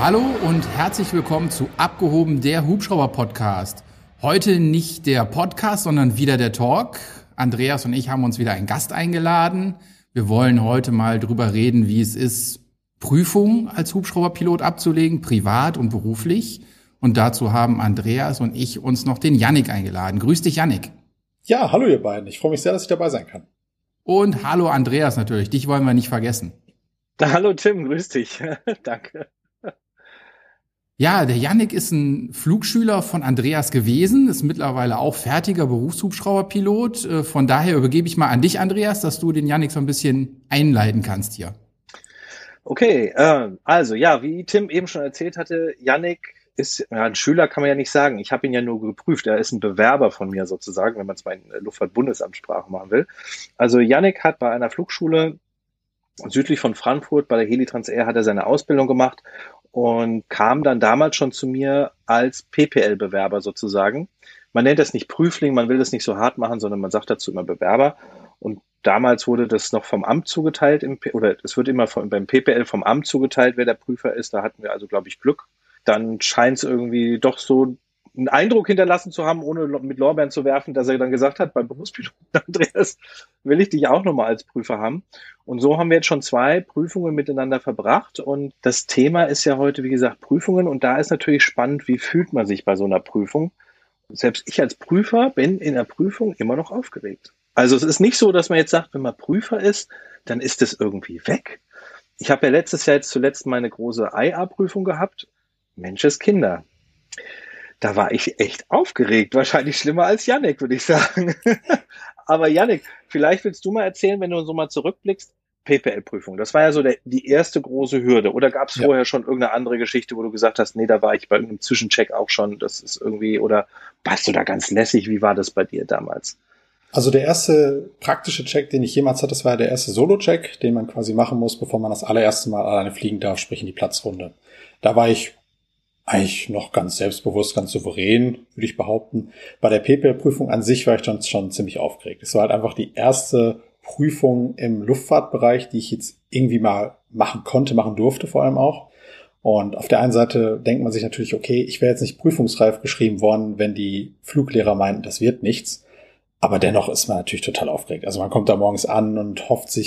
Hallo und herzlich willkommen zu Abgehoben, der Hubschrauber-Podcast. Heute nicht der Podcast, sondern wieder der Talk. Andreas und ich haben uns wieder einen Gast eingeladen. Wir wollen heute mal drüber reden, wie es ist, Prüfungen als Hubschrauberpilot abzulegen, privat und beruflich. Und dazu haben Andreas und ich uns noch den Yannick eingeladen. Grüß dich, Yannick. Ja, hallo ihr beiden. Ich freue mich sehr, dass ich dabei sein kann. Und hallo Andreas natürlich. Dich wollen wir nicht vergessen. Hallo Tim, grüß dich. Danke. Ja, der Yannick ist ein Flugschüler von Andreas gewesen, ist mittlerweile auch fertiger Berufshubschrauberpilot. Von daher übergebe ich mal an dich, Andreas, dass du den Yannick so ein bisschen einleiten kannst hier. Okay, also ja, wie Tim eben schon erzählt hatte, Yannick ist, ja, ein Schüler kann man ja nicht sagen. Ich habe ihn ja nur geprüft. Er ist ein Bewerber von mir sozusagen, wenn man es mal in Luftfahrtbundesamtssprache machen will. Also Yannick hat bei einer Flugschule südlich von Frankfurt, bei der Helitrans Air, hat er seine Ausbildung gemacht und kam dann damals schon zu mir als PPL-Bewerber sozusagen. Man nennt das nicht Prüfling, man will das nicht so hart machen, sondern man sagt dazu immer Bewerber. Und damals wurde das noch vom Amt zugeteilt, oder es wird immer beim PPL vom Amt zugeteilt, wer der Prüfer ist. Da hatten wir also, glaube ich, Glück. Dann scheint es irgendwie doch so einen Eindruck hinterlassen zu haben, ohne mit Lorbeeren zu werfen, dass er dann gesagt hat, beim Berufspiloten Andreas, will ich dich auch nochmal als Prüfer haben. Und so haben wir jetzt schon 2 Prüfungen miteinander verbracht. Und das Thema ist ja heute, wie gesagt, Prüfungen. Und da ist natürlich spannend, wie fühlt man sich bei so einer Prüfung? Selbst ich als Prüfer bin in der Prüfung immer noch aufgeregt. Also es ist nicht so, dass man jetzt sagt, wenn man Prüfer ist, dann ist es irgendwie weg. Ich habe ja letztes Jahr jetzt zuletzt meine große IA-Prüfung gehabt. Menscheskinder. Da war ich echt aufgeregt. Wahrscheinlich schlimmer als Yannick, würde ich sagen. Aber Yannick, vielleicht willst du mal erzählen, wenn du so mal zurückblickst, PPL-Prüfung. Das war ja so die erste große Hürde. Oder gab es vorher schon irgendeine andere Geschichte, wo du gesagt hast, nee, da war ich bei irgendeinem Zwischencheck auch schon. Das ist irgendwie, oder warst du da ganz lässig? Wie war das bei dir damals? Also der erste praktische Check, den ich jemals hatte, das war der erste Solo-Check, den man quasi machen muss, bevor man das allererste Mal alleine fliegen darf, sprich in die Platzrunde. Da war ich eigentlich noch ganz selbstbewusst, ganz souverän, würde ich behaupten. Bei der PPL-Prüfung an sich war ich dann schon ziemlich aufgeregt. Es war halt einfach die erste Prüfung im Luftfahrtbereich, die ich jetzt irgendwie mal machen konnte, machen durfte vor allem auch. Und auf der einen Seite denkt man sich natürlich, okay, ich wäre jetzt nicht prüfungsreif geschrieben worden, wenn die Fluglehrer meinten, das wird nichts. Aber dennoch ist man natürlich total aufgeregt. Also man kommt da morgens an und hofft,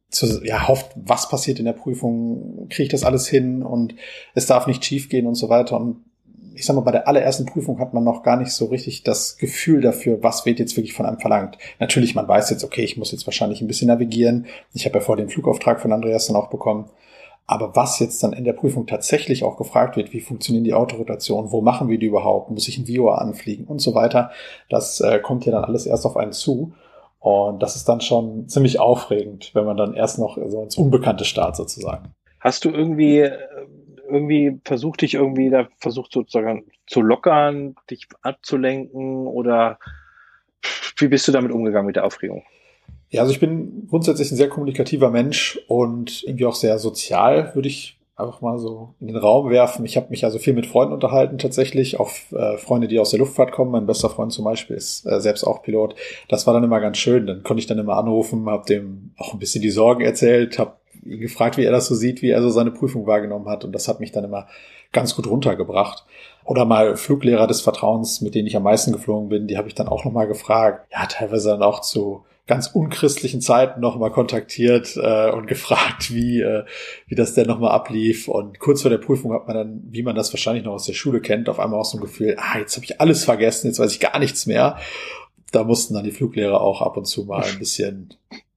was passiert in der Prüfung, kriege ich das alles hin und es darf nicht schief gehen und so weiter. Und ich sag mal, bei der allerersten Prüfung hat man noch gar nicht so richtig das Gefühl dafür, was wird jetzt wirklich von einem verlangt. Natürlich, man weiß jetzt, okay, ich muss jetzt wahrscheinlich ein bisschen navigieren. Ich habe ja vor den Flugauftrag von Andreas dann auch bekommen. Aber was jetzt dann in der Prüfung tatsächlich auch gefragt wird, wie funktionieren die Autorotationen, wo machen wir die überhaupt, muss ich ein VOA anfliegen und so weiter, das kommt ja dann alles erst auf einen zu. Und das ist dann schon ziemlich aufregend, wenn man dann erst noch so ins Unbekannte startet sozusagen. Hast du irgendwie versucht sozusagen zu lockern, dich abzulenken oder wie bist du damit umgegangen mit der Aufregung? Ja, also ich bin grundsätzlich ein sehr kommunikativer Mensch und irgendwie auch sehr sozial, würde ich einfach mal so in den Raum werfen. Ich habe mich also viel mit Freunden unterhalten tatsächlich, auch Freunde, die aus der Luftfahrt kommen. Mein bester Freund zum Beispiel ist selbst auch Pilot. Das war dann immer ganz schön. Dann konnte ich dann immer anrufen, habe dem auch ein bisschen die Sorgen erzählt, habe ihn gefragt, wie er das so sieht, wie er so seine Prüfung wahrgenommen hat. Und das hat mich dann immer ganz gut runtergebracht. Oder mal Fluglehrer des Vertrauens, mit denen ich am meisten geflogen bin, die habe ich dann auch nochmal gefragt. Ja, teilweise dann auch zu ganz unchristlichen Zeiten nochmal kontaktiert und gefragt, wie das denn nochmal ablief. Und kurz vor der Prüfung hat man dann, wie man das wahrscheinlich noch aus der Schule kennt, auf einmal auch so ein Gefühl, jetzt habe ich alles vergessen, jetzt weiß ich gar nichts mehr. Da mussten dann die Fluglehrer auch ab und zu mal ein bisschen,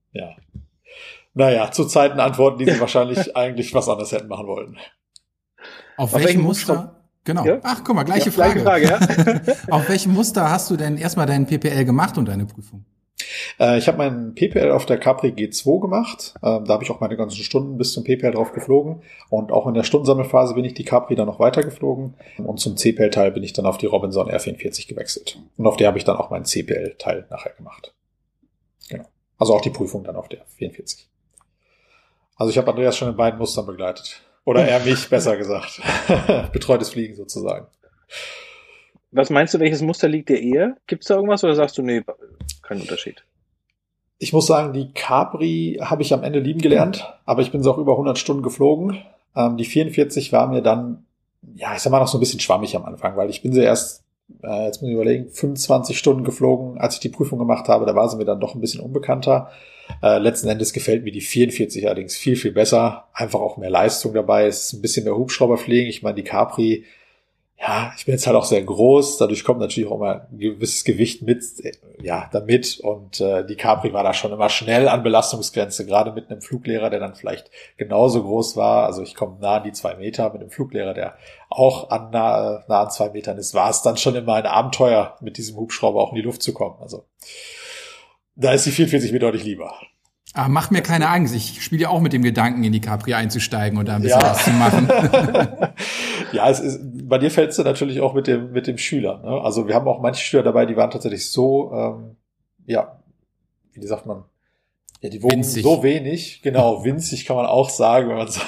zu Zeiten antworten, die sie wahrscheinlich eigentlich was anderes hätten machen wollen. Auf welchem Muster? Genau. Ja? Ach, guck mal, gleiche Frage. Ja. Auf welchem Muster hast du denn erstmal deinen PPL gemacht und deine Prüfung? Ich habe meinen PPL auf der Capri G2 gemacht. Da habe ich auch meine ganzen Stunden bis zum PPL drauf geflogen. Und auch in der Stundensammelphase bin ich die Capri dann noch weiter geflogen. Und zum CPL-Teil bin ich dann auf die Robinson R44 gewechselt. Und auf der habe ich dann auch meinen CPL-Teil nachher gemacht. Genau. Also auch die Prüfung dann auf der 44. Also ich habe Andreas schon in beiden Mustern begleitet. Oder er mich, besser gesagt. Betreutes Fliegen sozusagen. Was meinst du, welches Muster liegt dir eher? Gibt es da irgendwas oder sagst du, nee, kein Unterschied? Ich muss sagen, die Capri habe ich am Ende lieben gelernt, aber ich bin sie auch über 100 Stunden geflogen. Die 44 war mir dann ja, ich sag mal noch so ein bisschen schwammig am Anfang, weil ich bin sie erst, jetzt muss ich überlegen, 25 Stunden geflogen, als ich die Prüfung gemacht habe. Da war sie mir dann doch ein bisschen unbekannter. Letzten Endes gefällt mir die 44 allerdings viel, viel besser. Einfach auch mehr Leistung dabei. Es ist ein bisschen mehr Hubschrauberfliegen. Ich meine, die Capri, ja, ich bin jetzt halt auch sehr groß. Dadurch kommt natürlich auch immer ein gewisses Gewicht mit, ja, damit. Und die Capri war da schon immer schnell an Belastungsgrenze. Gerade mit einem Fluglehrer, der dann vielleicht genauso groß war. Also ich komme nah an die 2 Meter. Mit einem Fluglehrer, der auch nah an 2 Metern ist, war es dann schon immer ein Abenteuer, mit diesem Hubschrauber auch in die Luft zu kommen. Also da ist die 44 mir deutlich lieber. Ah, mach mir keine Angst. Ich spiele ja auch mit dem Gedanken, in die Capri einzusteigen und da ein bisschen was zu machen. Ja, es ist, bei dir fällst du natürlich auch mit dem Schüler. Ne? Also wir haben auch manche Schüler dabei, die waren tatsächlich so, ja, wie sagt man? Ja, die wogen winzig. So wenig. Genau, winzig kann man auch sagen, wenn man so,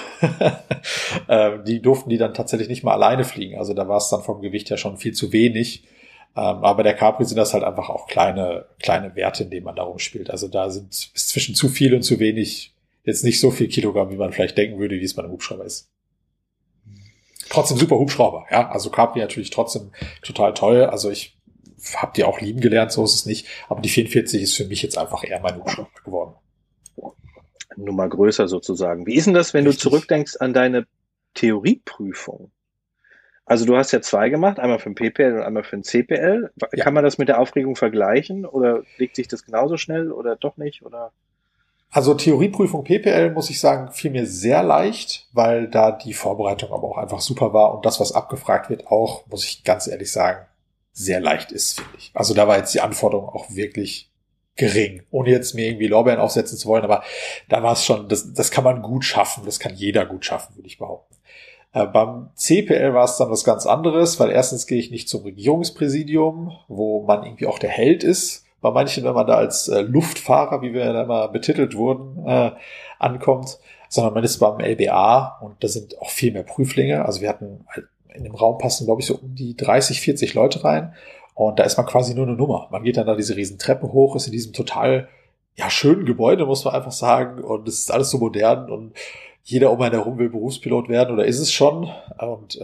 die durften die dann tatsächlich nicht mal alleine fliegen. Also da war es dann vom Gewicht her schon viel zu wenig. Aber bei der Capri sind das halt einfach auch kleine Werte, in denen man da rumspielt. Also da ist zwischen zu viel und zu wenig jetzt nicht so viel Kilogramm, wie man vielleicht denken würde, wie es bei einem Hubschrauber ist. Trotzdem super Hubschrauber, ja. Also Capri natürlich trotzdem total toll. Also ich habe die auch lieben gelernt, so ist es nicht. Aber die 44 ist für mich jetzt einfach eher mein Hubschrauber geworden. Nummer größer sozusagen. Wie ist denn das, wenn du zurückdenkst an deine Theorieprüfung? Also du hast ja 2 gemacht, einmal für den PPL und einmal für den CPL. Ja. Kann man das mit der Aufregung vergleichen oder legt sich das genauso schnell oder doch nicht? Oder? Also Theorieprüfung PPL, muss ich sagen, fiel mir sehr leicht, weil da die Vorbereitung aber auch einfach super war und das, was abgefragt wird, auch, muss ich ganz ehrlich sagen, sehr leicht ist, finde ich. Also da war jetzt die Anforderung auch wirklich gering, ohne jetzt mir irgendwie Lorbeeren aufsetzen zu wollen, aber da war es schon, das kann man gut schaffen, das kann jeder gut schaffen, würde ich behaupten. Beim CPL war es dann was ganz anderes, weil erstens gehe ich nicht zum Regierungspräsidium, wo man irgendwie auch der Held ist. Bei manchen, wenn man da als Luftfahrer, wie wir da immer betitelt wurden, ankommt, sondern man ist beim LBA und da sind auch viel mehr Prüflinge. Also wir hatten in dem Raum passen, glaube ich, so um die 30, 40 Leute rein und da ist man quasi nur eine Nummer. Man geht dann da diese riesen Treppe hoch, ist in diesem total schönen Gebäude, muss man einfach sagen, und es ist alles so modern und jeder um einen herum will Berufspilot werden oder ist es schon. Und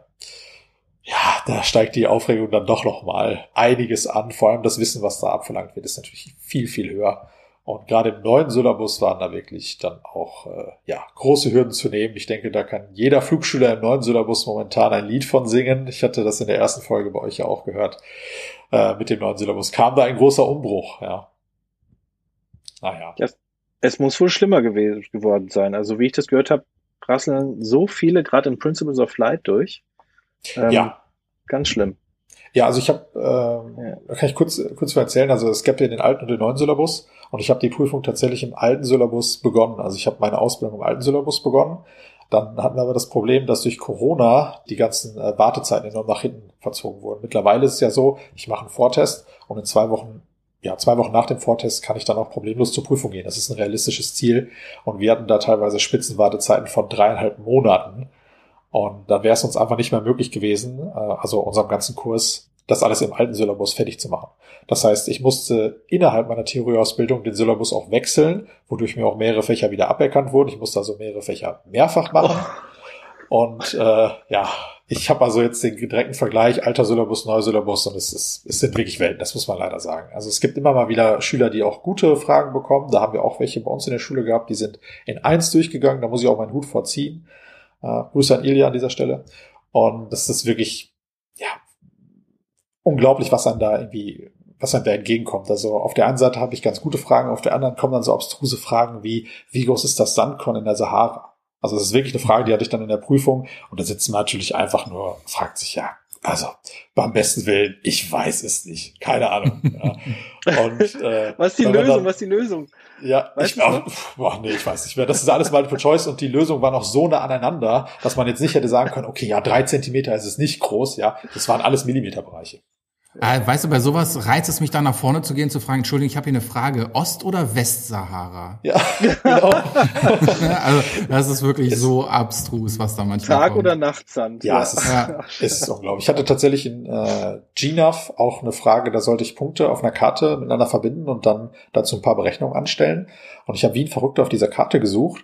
da steigt die Aufregung dann doch noch mal einiges an. Vor allem das Wissen, was da abverlangt wird, ist natürlich viel, viel höher. Und gerade im neuen Syllabus waren da wirklich dann auch große Hürden zu nehmen. Ich denke, da kann jeder Flugschüler im neuen Syllabus momentan ein Lied von singen. Ich hatte das in der ersten Folge bei euch ja auch gehört. Mit dem neuen Syllabus kam da ein großer Umbruch. Ja. Naja. Es muss wohl schlimmer geworden sein. Also wie ich das gehört habe, rasseln so viele gerade in Principles of Flight durch. Ganz schlimm. Ja, also ich habe, da kann ich kurz erzählen, also es gab ja den alten und den neuen Syllabus und ich habe die Prüfung tatsächlich im alten Syllabus begonnen. Also ich habe meine Ausbildung im alten Syllabus begonnen. Dann hatten wir aber das Problem, dass durch Corona die ganzen Wartezeiten enorm nach hinten verzogen wurden. Mittlerweile ist es ja so, ich mache einen Vortest und in 2 Wochen nach dem Vortest kann ich dann auch problemlos zur Prüfung gehen. Das ist ein realistisches Ziel. Und wir hatten da teilweise Spitzenwartezeiten von 3,5 Monaten. Und dann wäre es uns einfach nicht mehr möglich gewesen, also unserem ganzen Kurs, das alles im alten Syllabus fertig zu machen. Das heißt, ich musste innerhalb meiner Theorieausbildung den Syllabus auch wechseln, wodurch mir auch mehrere Fächer wieder aberkannt wurden. Ich musste also mehrere Fächer mehrfach machen. Und ich habe also jetzt den direkten Vergleich, alter Syllabus, neuer Syllabus, und es sind wirklich Welten, das muss man leider sagen. Also es gibt immer mal wieder Schüler, die auch gute Fragen bekommen. Da haben wir auch welche bei uns in der Schule gehabt, die sind in 1 durchgegangen, da muss ich auch meinen Hut vorziehen. Grüße an Ilja an dieser Stelle. Und das ist wirklich, unglaublich, was einem da entgegenkommt. Also auf der einen Seite habe ich ganz gute Fragen, auf der anderen kommen dann so abstruse Fragen wie groß ist das Sandkorn in der Sahara? Also das ist wirklich eine Frage, die hatte ich dann in der Prüfung und da sitzt man natürlich einfach nur, fragt sich also beim besten Willen, ich weiß es nicht, keine Ahnung. Ja. Und, was ist die Lösung? Ja, ich weiß nicht mehr. Das ist alles Multiple Choice und die Lösung war noch so nah aneinander, dass man jetzt nicht hätte sagen können, okay, 3 Zentimeter ist es nicht groß, das waren alles Millimeterbereiche. Weißt du, bei sowas reizt es mich dann nach vorne zu gehen, zu fragen, Entschuldigung, ich habe hier eine Frage, Ost- oder Westsahara? Ja, genau. Also das ist wirklich so abstrus, was da manchmal Tag- kommt. oder Nachtsand? Ja, es ist unglaublich. Ich hatte tatsächlich in GNAV auch eine Frage, da sollte ich Punkte auf einer Karte miteinander verbinden und dann dazu ein paar Berechnungen anstellen. Und ich habe wie ein Verrückter auf dieser Karte gesucht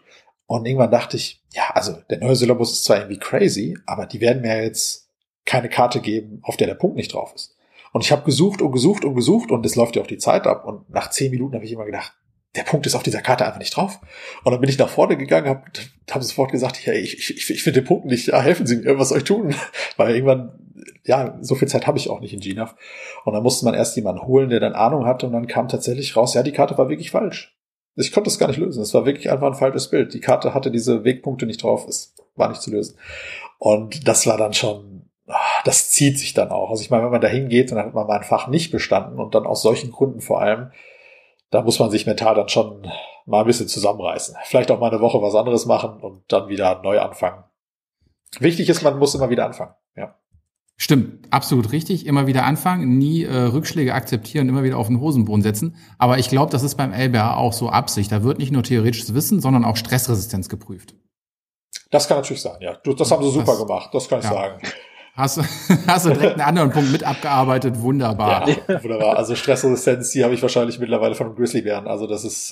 Und irgendwann dachte ich, ja, also der neue Syllabus ist zwar irgendwie crazy, aber die werden mir jetzt keine Karte geben, auf der Punkt nicht drauf ist. Und ich habe gesucht und gesucht und gesucht und es läuft ja auch die Zeit ab. Und nach 10 Minuten habe ich immer gedacht, der Punkt ist auf dieser Karte einfach nicht drauf. Und dann bin ich nach vorne gegangen, habe sofort gesagt, ja, ich finde den Punkt nicht, ja, helfen Sie mir, was soll ich tun? Weil irgendwann, ja, so viel Zeit habe ich auch nicht in GNAV. Und dann musste man erst jemanden holen, der dann Ahnung hatte und dann kam tatsächlich raus, ja, die Karte war wirklich falsch. Ich konnte es gar nicht lösen. Es war wirklich einfach ein falsches Bild. Die Karte hatte diese Wegpunkte nicht drauf. Es war nicht zu lösen. Und das war dann schon, das zieht sich dann auch. Also ich meine, wenn man da hingeht und dann hat man mal ein Fach nicht bestanden und dann aus solchen Gründen vor allem, da muss man sich mental dann schon mal ein bisschen zusammenreißen. Vielleicht auch mal eine Woche was anderes machen und dann wieder neu anfangen. Wichtig ist, man muss immer wieder anfangen. Ja. Stimmt, absolut richtig. Immer wieder anfangen, nie Rückschläge akzeptieren, immer wieder auf den Hosenboden setzen. Aber ich glaube, das ist beim LBA auch so Absicht. Da wird nicht nur theoretisches Wissen, sondern auch Stressresistenz geprüft. Das kann natürlich sein, ja. Das haben sie super gemacht, das kann ich sagen. Hast du direkt einen anderen Punkt mit abgearbeitet, wunderbar. Ja, wunderbar. Also Stressresistenz, die habe ich wahrscheinlich mittlerweile von einem Grizzlybären. Also das ist,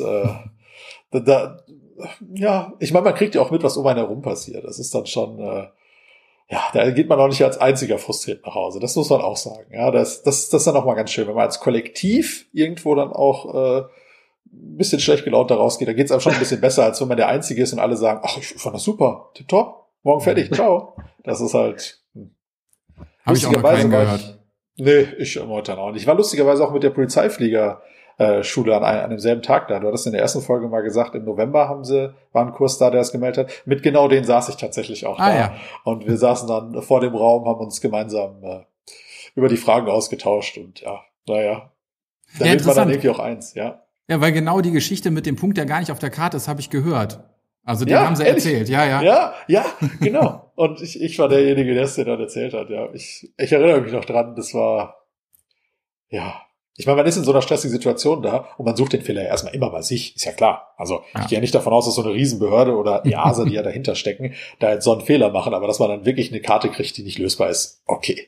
ja, ich meine, man kriegt ja auch mit, was um einen herum passiert. Das ist dann schon, ja, da geht man auch nicht als einziger frustriert nach Hause. Das muss man auch sagen. Ja, das ist dann auch mal ganz schön, wenn man als Kollektiv irgendwo dann auch ein bisschen schlecht gelaunt da rausgeht. Da geht es einem schon ein bisschen besser, als wenn man der Einzige ist und alle sagen, ach, ich fand das super, tipptopp, morgen fertig, ciao. Das ist halt. Habe ich auch noch keinen gehört. Nee, ich heute auch nicht. Ich war lustigerweise auch mit der Polizeifliegerschule an demselben Tag da. Du hattest in der ersten Folge mal gesagt, im November war ein Kurs da, der es gemeldet hat. Mit genau denen saß ich tatsächlich auch da. Ja. Und wir saßen dann vor dem Raum, haben uns gemeinsam über die Fragen ausgetauscht und ja, naja. Da nimmt man dann irgendwie auch eins, ja. Ja, weil genau die Geschichte mit dem Punkt, der gar nicht auf der Karte ist, habe ich gehört. Also den haben sie erzählt, ja. Ja, genau. Und ich war derjenige, der es dir dann erzählt hat, ja. Ich erinnere mich noch dran, das war, ja. Ich meine, man ist in so einer stressigen Situation da und man sucht den Fehler ja erstmal immer bei sich, ist ja klar. Also ich gehe ja nicht davon aus, dass so eine Riesenbehörde oder EASA, die ja dahinter stecken, da jetzt so einen Fehler machen, aber dass man dann wirklich eine Karte kriegt, die nicht lösbar ist, okay.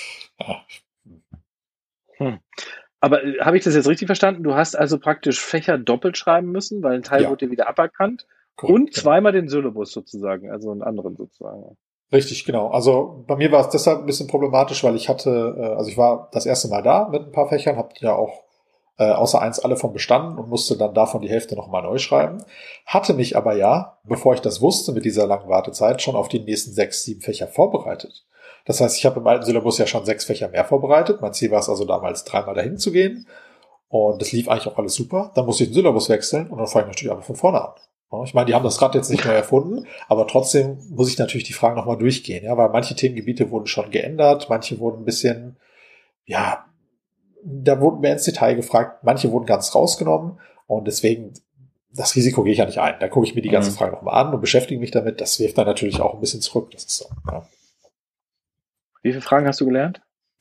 Ja. Aber habe ich das jetzt richtig verstanden? Du hast also praktisch Fächer doppelt schreiben müssen, weil ein Teil wurde dir wieder aberkannt. Cool, und zweimal den Syllabus sozusagen, also einen anderen sozusagen. Richtig, genau. Also bei mir war es deshalb ein bisschen problematisch, weil ich war das erste Mal da mit ein paar Fächern, habe die ja auch außer eins alle von bestanden und musste dann davon die Hälfte nochmal neu schreiben. Hatte mich aber ja, bevor ich das wusste mit dieser langen Wartezeit, schon auf die nächsten 6, 7 Fächer vorbereitet. Das heißt, ich habe im alten Syllabus ja schon 6 Fächer mehr vorbereitet. Mein Ziel war es also damals 3-mal dahin zu gehen. Und das lief eigentlich auch alles super. Dann musste ich den Syllabus wechseln und dann fange ich natürlich einfach von vorne an. Ich meine, die haben das Rad jetzt nicht neu erfunden, aber trotzdem muss ich natürlich die Fragen nochmal durchgehen, ja, weil manche Themengebiete wurden schon geändert, manche wurden ein bisschen, ja, da wurden mehr ins Detail gefragt, manche wurden ganz rausgenommen und deswegen, das Risiko gehe ich ja nicht ein. Da gucke ich mir die ganzen Fragen nochmal an und beschäftige mich damit. Das wirft dann natürlich auch ein bisschen zurück. Das ist so. Ja. Wie viele Fragen hast du gelernt?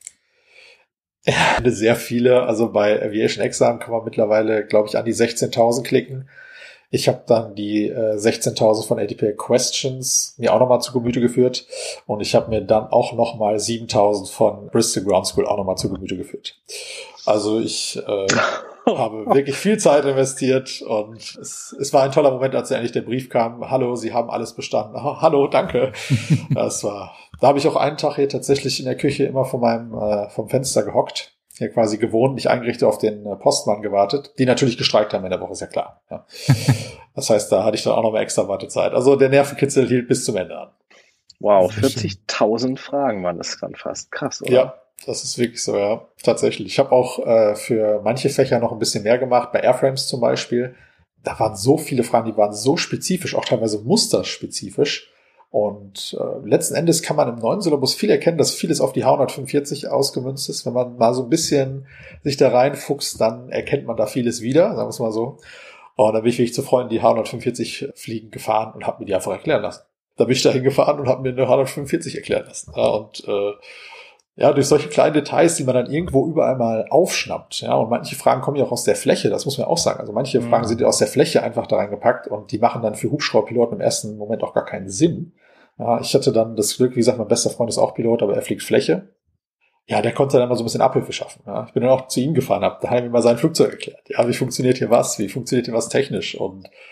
Ja, sehr viele. Also bei Aviation Exam kann man mittlerweile, glaube ich, an die 16.000 klicken. Ich habe dann die 16.000 von ATPA Questions mir auch nochmal zu Gemüte geführt und ich habe mir dann auch nochmal 7.000 von Bristol Ground School auch nochmal zu Gemüte geführt. Also ich habe wirklich viel Zeit investiert und es war ein toller Moment, als endlich der Brief kam. Hallo, Sie haben alles bestanden. Oh, hallo, danke. Da habe ich auch einen Tag hier tatsächlich in der Küche immer vom Fenster gehockt. Hier quasi gewohnt, nicht eingerichtet, auf den Postmann gewartet, die natürlich gestreikt haben in der Woche, ist ja klar. Ja. Das heißt, da hatte ich dann auch noch mal extra Wartezeit. Also der Nervenkitzel hielt bis zum Ende an. Wow, 40.000 Fragen waren das dann fast. Krass, oder? Ja, das ist wirklich so, ja. Tatsächlich. Ich habe auch für manche Fächer noch ein bisschen mehr gemacht, bei Airframes zum Beispiel. Da waren so viele Fragen, die waren so spezifisch, auch teilweise musterspezifisch. Und letzten Endes kann man im neuen Syllabus viel erkennen, dass vieles auf die H145 ausgemünzt ist. Wenn man mal so ein bisschen sich da reinfuchst, dann erkennt man da vieles wieder, sagen wir es mal so. Und dann bin ich wirklich zu Freunden die H145 Fliegen gefahren und habe mir die einfach erklären lassen. Da bin ich da hingefahren und habe mir eine H145 erklären lassen. Ja, und durch solche kleinen Details, die man dann irgendwo überall mal aufschnappt. Ja, und manche Fragen kommen ja auch aus der Fläche, das muss man auch sagen. Also manche Fragen sind ja aus der Fläche einfach da reingepackt und die machen dann für Hubschrauberpiloten im ersten Moment auch gar keinen Sinn. Ja, ich hatte dann das Glück, wie gesagt, mein bester Freund ist auch Pilot, aber er fliegt Fläche. Ja, der konnte dann mal so ein bisschen Abhilfe schaffen. Ja, ich bin dann auch zu ihm gefahren, da hat er mir mal sein Flugzeug erklärt. Ja, wie funktioniert hier was? Wie funktioniert hier was technisch? Und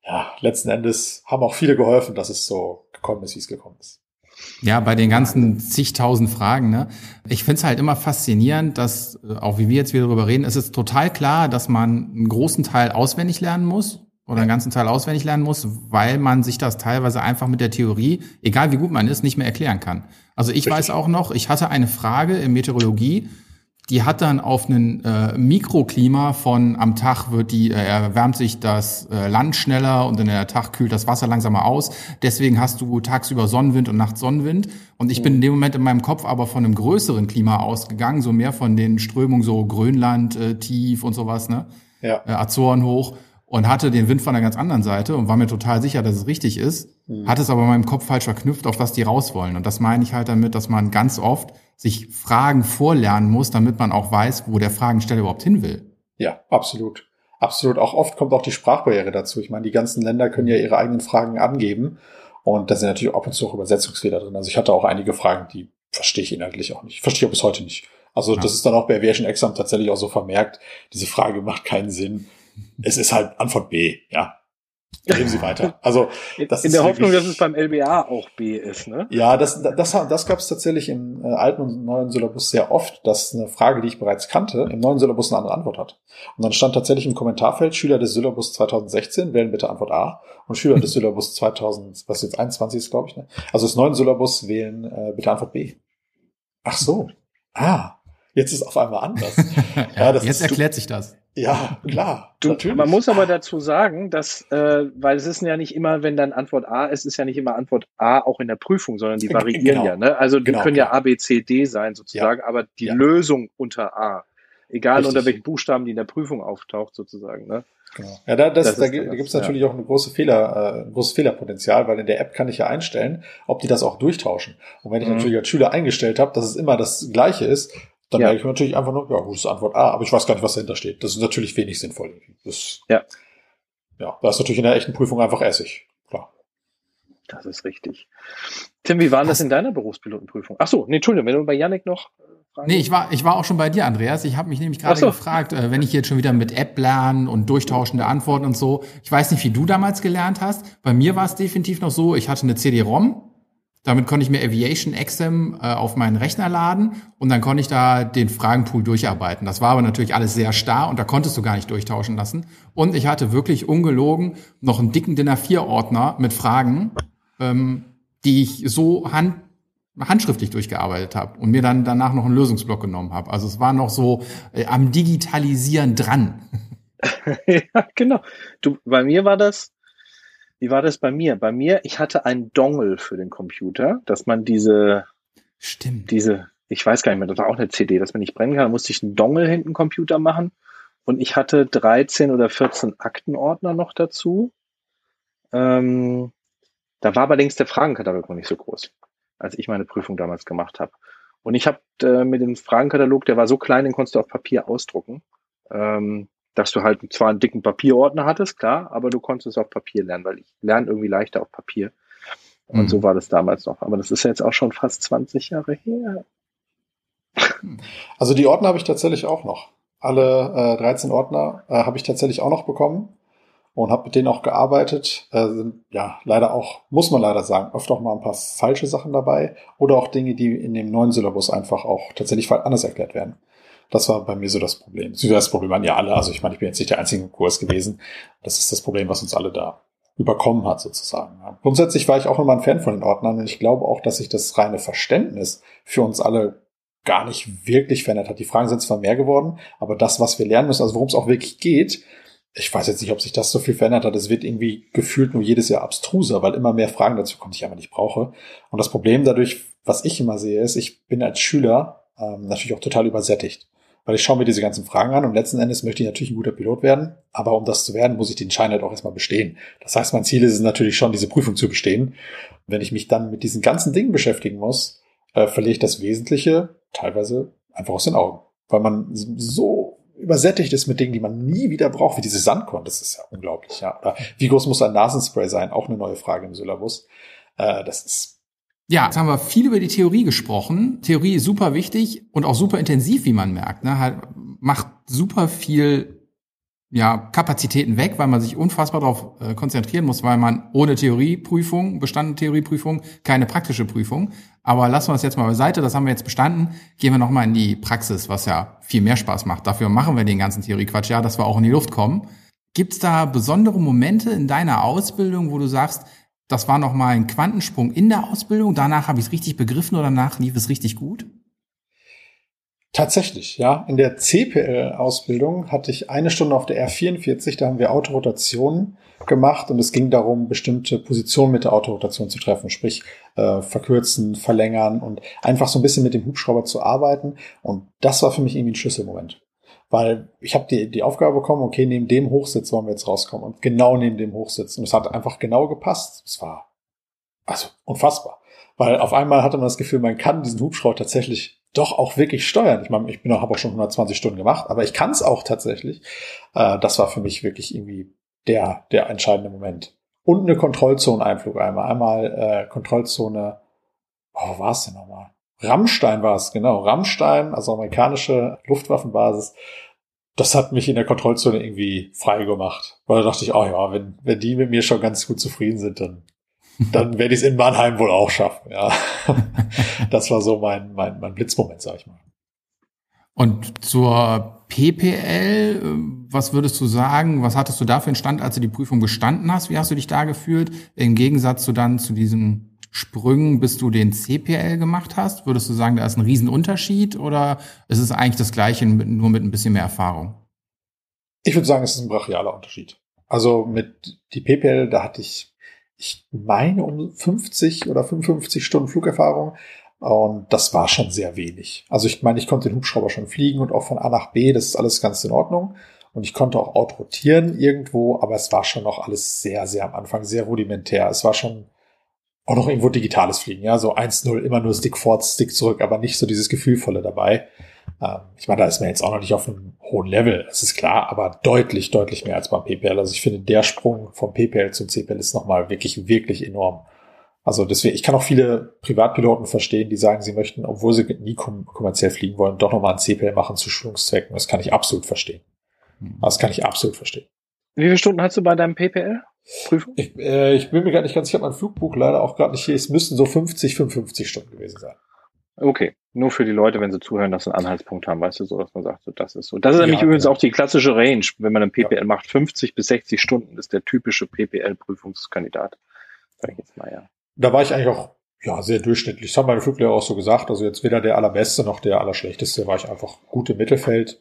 ja, letzten Endes haben auch viele geholfen, dass es so gekommen ist, wie es gekommen ist. Ja, bei den ganzen zigtausend Fragen, ne? Ich find's halt immer faszinierend, dass, auch wie wir jetzt wieder drüber reden, es ist total klar, dass man einen großen Teil auswendig lernen muss oder einen ganzen Teil auswendig lernen muss, weil man sich das teilweise einfach mit der Theorie, egal wie gut man ist, nicht mehr erklären kann. Also ich weiß auch noch, ich hatte eine Frage in Meteorologie, die hat dann auf einen Mikroklima von am Tag erwärmt sich das Land schneller und in der Tag kühlt das Wasser langsamer aus. Deswegen hast du tagsüber Sonnenwind und nachts Sonnenwind. Und ich bin in dem Moment in meinem Kopf aber von einem größeren Klima ausgegangen, so mehr von den Strömungen, so Grönland tief und sowas, ne? Ja. Azoren hoch. Und hatte den Wind von der ganz anderen Seite und war mir total sicher, dass es richtig ist, hat es aber in meinem Kopf falsch verknüpft, auf was die raus wollen. Und das meine ich halt damit, dass man ganz oft sich Fragen vorlernen muss, damit man auch weiß, wo der Fragensteller überhaupt hin will. Ja, absolut. Absolut. Auch oft kommt auch die Sprachbarriere dazu. Ich meine, die ganzen Länder können ja ihre eigenen Fragen angeben. Und da sind natürlich ab und zu auch Übersetzungsfehler drin. Also ich hatte auch einige Fragen, die verstehe ich inhaltlich auch nicht. Ich verstehe bis heute nicht. Also das ist dann auch bei Aviation Exam tatsächlich auch so vermerkt. Diese Frage macht keinen Sinn. Es ist halt Antwort B, ja. Geben Sie weiter. Also das in ist der Hoffnung, wirklich, dass es beim LBA auch B ist, ne? Ja, das gab es tatsächlich im alten und neuen Syllabus sehr oft, dass eine Frage, die ich bereits kannte, im neuen Syllabus eine andere Antwort hat. Und dann stand tatsächlich im Kommentarfeld, Schüler des Syllabus 2016 wählen bitte Antwort A und Schüler des Syllabus 2000, was jetzt 21 ist, glaube ich, ne? Also des neuen Syllabus wählen bitte Antwort B. Ach so. Jetzt ist es auf einmal anders. Ja, jetzt erklärt sich das. Ja, klar. Natürlich. Man muss aber dazu sagen, dass, weil es ist ja nicht immer, wenn dann Antwort A ist, ist ja nicht immer Antwort A auch in der Prüfung, sondern die variieren Genau. ja. Ne? Also die können ja klar. A, B, C, D sein sozusagen, aber die Lösung unter A, egal Richtig. unter welchen Buchstaben die in der Prüfung auftaucht sozusagen. Ne? Genau. Ja, da gibt es natürlich auch ein großes Fehlerpotenzial, weil in der App kann ich ja einstellen, ob die das auch durchtauschen. Und wenn ich natürlich als Schüler eingestellt habe, dass es immer das Gleiche ist, dann merke ich natürlich einfach nur, ja, gut, ist Antwort A, aber ich weiß gar nicht, was dahinter steht. Das ist natürlich wenig sinnvoll. Da ist natürlich in der echten Prüfung einfach Essig, klar. Das ist richtig. Tim, wie war das in deiner Berufspilotenprüfung? Ach so, nee, Entschuldigung, wenn du bei Yannick noch Fragen? Nee, ich war auch schon bei dir, Andreas. Ich habe mich nämlich gerade gefragt, wenn ich jetzt schon wieder mit App lernen und durchtauschende Antworten und so. Ich weiß nicht, wie du damals gelernt hast. Bei mir war es definitiv noch so, ich hatte eine CD-ROM. Damit konnte ich mir Aviation Exam auf meinen Rechner laden und dann konnte ich da den Fragenpool durcharbeiten. Das war aber natürlich alles sehr starr und da konntest du gar nicht durchtauschen lassen. Und ich hatte wirklich ungelogen noch einen dicken DIN A4-Ordner mit Fragen, die ich so handschriftlich durchgearbeitet habe und mir dann danach noch einen Lösungsblock genommen habe. Also es war noch so am Digitalisieren dran. Ja, genau. Bei mir war das. Wie war das bei mir? Bei mir, ich hatte einen Dongle für den Computer, dass man ich weiß gar nicht mehr, das war auch eine CD, dass man nicht brennen kann, da musste ich einen Dongle hinten im Computer machen und ich hatte 13 oder 14 Aktenordner noch dazu. Da war allerdings der Fragenkatalog noch nicht so groß, als ich meine Prüfung damals gemacht habe. Und ich habe mit dem Fragenkatalog, der war so klein, den konntest du auf Papier ausdrucken. Dass du halt zwar einen dicken Papierordner hattest, klar, aber du konntest es auf Papier lernen, weil ich lerne irgendwie leichter auf Papier. Und so war das damals noch. Aber das ist ja jetzt auch schon fast 20 Jahre her. Also die Ordner habe ich tatsächlich auch noch. Alle 13 Ordner habe ich tatsächlich auch noch bekommen und habe mit denen auch gearbeitet. Sind ja leider auch, muss man leider sagen, öfter auch mal ein paar falsche Sachen dabei oder auch Dinge, die in dem neuen Syllabus einfach auch tatsächlich anders erklärt werden. Das war bei mir so das Problem. Das Problem waren ja alle. Also ich meine, ich bin jetzt nicht der einzige im Kurs gewesen. Das ist das Problem, was uns alle da überkommen hat sozusagen. Ja. Grundsätzlich war ich auch immer ein Fan von den Ordnern und ich glaube auch, dass sich das reine Verständnis für uns alle gar nicht wirklich verändert hat. Die Fragen sind zwar mehr geworden, aber das, was wir lernen müssen, also worum es auch wirklich geht, ich weiß jetzt nicht, ob sich das so viel verändert hat. Es wird irgendwie gefühlt nur jedes Jahr abstruser, weil immer mehr Fragen dazu kommen, die ich einfach nicht brauche. Und das Problem dadurch, was ich immer sehe, ist, ich bin als Schüler natürlich auch total übersättigt. Weil ich schaue mir diese ganzen Fragen an und letzten Endes möchte ich natürlich ein guter Pilot werden, aber um das zu werden, muss ich den Schein halt auch erstmal bestehen. Das heißt, mein Ziel ist es natürlich schon, diese Prüfung zu bestehen. Und wenn ich mich dann mit diesen ganzen Dingen beschäftigen muss, verliere ich das Wesentliche teilweise einfach aus den Augen. Weil man so übersättigt ist mit Dingen, die man nie wieder braucht, wie diese Sandkorn. Das ist ja unglaublich. Ja. Oder wie groß muss ein Nasenspray sein? Auch eine neue Frage im Syllabus. Das ist Ja, jetzt haben wir viel über die Theorie gesprochen. Theorie ist super wichtig und auch super intensiv, wie man merkt. Ne? Halt, macht super viel Kapazitäten weg, weil man sich unfassbar darauf konzentrieren muss, weil man ohne Theorieprüfung, bestandene Theorieprüfung, keine praktische Prüfung. Aber lassen wir das jetzt mal beiseite, das haben wir jetzt bestanden. Gehen wir nochmal in die Praxis, was ja viel mehr Spaß macht. Dafür machen wir den ganzen Theoriequatsch, ja, dass wir auch in die Luft kommen. Gibt's da besondere Momente in deiner Ausbildung, wo du sagst, das war nochmal ein Quantensprung in der Ausbildung, danach habe ich es richtig begriffen oder danach lief es richtig gut? Tatsächlich, ja. In der CPL-Ausbildung hatte ich eine Stunde auf der R44, da haben wir Autorotation gemacht und es ging darum, bestimmte Positionen mit der Autorotation zu treffen, sprich verkürzen, verlängern und einfach so ein bisschen mit dem Hubschrauber zu arbeiten. Und das war für mich irgendwie ein Schlüsselmoment. Weil ich habe die Aufgabe bekommen, okay, neben dem Hochsitz wollen wir jetzt rauskommen und genau neben dem Hochsitz. Und es hat einfach genau gepasst. Es war also unfassbar. Weil auf einmal hatte man das Gefühl, man kann diesen Hubschrauber tatsächlich doch auch wirklich steuern. Ich meine, habe auch schon 120 Stunden gemacht, aber ich kann es auch tatsächlich. Das war für mich wirklich irgendwie der entscheidende Moment. Und eine Kontrollzone-Einflug einmal. Einmal Kontrollzone, wo war es denn nochmal? Rammstein war es, genau. Rammstein, also amerikanische Luftwaffenbasis. Das hat mich in der Kontrollzone irgendwie frei gemacht. Weil da dachte ich, oh ja, wenn die mit mir schon ganz gut zufrieden sind, dann werde ich es in Mannheim wohl auch schaffen, ja. Das war so mein Blitzmoment, sag ich mal. Und zur PPL, was würdest du sagen, was hattest du da für einen Stand, als du die Prüfung bestanden hast? Wie hast du dich da gefühlt? Im Gegensatz zu diesen Sprüngen, bis du den CPL gemacht hast, würdest du sagen, da ist ein Riesenunterschied oder ist es eigentlich das Gleiche, nur mit ein bisschen mehr Erfahrung? Ich würde sagen, es ist ein brachialer Unterschied. Also mit die PPL, da hatte ich meine um 50 oder 55 Stunden Flugerfahrung und das war schon sehr wenig. Also ich meine, ich konnte den Hubschrauber schon fliegen und auch von A nach B, das ist alles ganz in Ordnung. Und ich konnte auch outrotieren irgendwo, aber es war schon noch alles sehr, sehr am Anfang, sehr rudimentär. Es war schon auch noch irgendwo digitales Fliegen, ja, so 1-0, immer nur Stick vor, Stick zurück, aber nicht so dieses Gefühlvolle dabei. Ich meine, da ist man jetzt auch noch nicht auf einem hohen Level, das ist klar, aber deutlich, deutlich mehr als beim PPL. Also ich finde, der Sprung vom PPL zum CPL ist nochmal wirklich, wirklich enorm. Also deswegen, ich kann auch viele Privatpiloten verstehen, die sagen, sie möchten, obwohl sie nie kommerziell fliegen wollen, doch nochmal ein CPL machen zu Schulungszwecken. Das kann ich absolut verstehen. Das kann ich absolut verstehen. Wie viele Stunden hast du bei deinem PPL-Prüfung? Ich bin mir gar nicht ganz, ich habe mein Flugbuch leider auch gerade nicht hier. Es müssten so 55 Stunden gewesen sein. Okay, nur für die Leute, wenn sie zuhören, dass sie einen Anhaltspunkt haben, weißt du, so, dass man sagt, so, das ist so. Das ist nämlich übrigens auch die klassische Range, wenn man einen PPL macht, 50 bis 60 Stunden ist der typische PPL-Prüfungskandidat. Sag ich jetzt mal, ja. Da war ich eigentlich auch, sehr durchschnittlich. Das haben meine Fluglehrer auch so gesagt. Also jetzt weder der Allerbeste noch der Allerschlechteste, war ich einfach gut im Mittelfeld.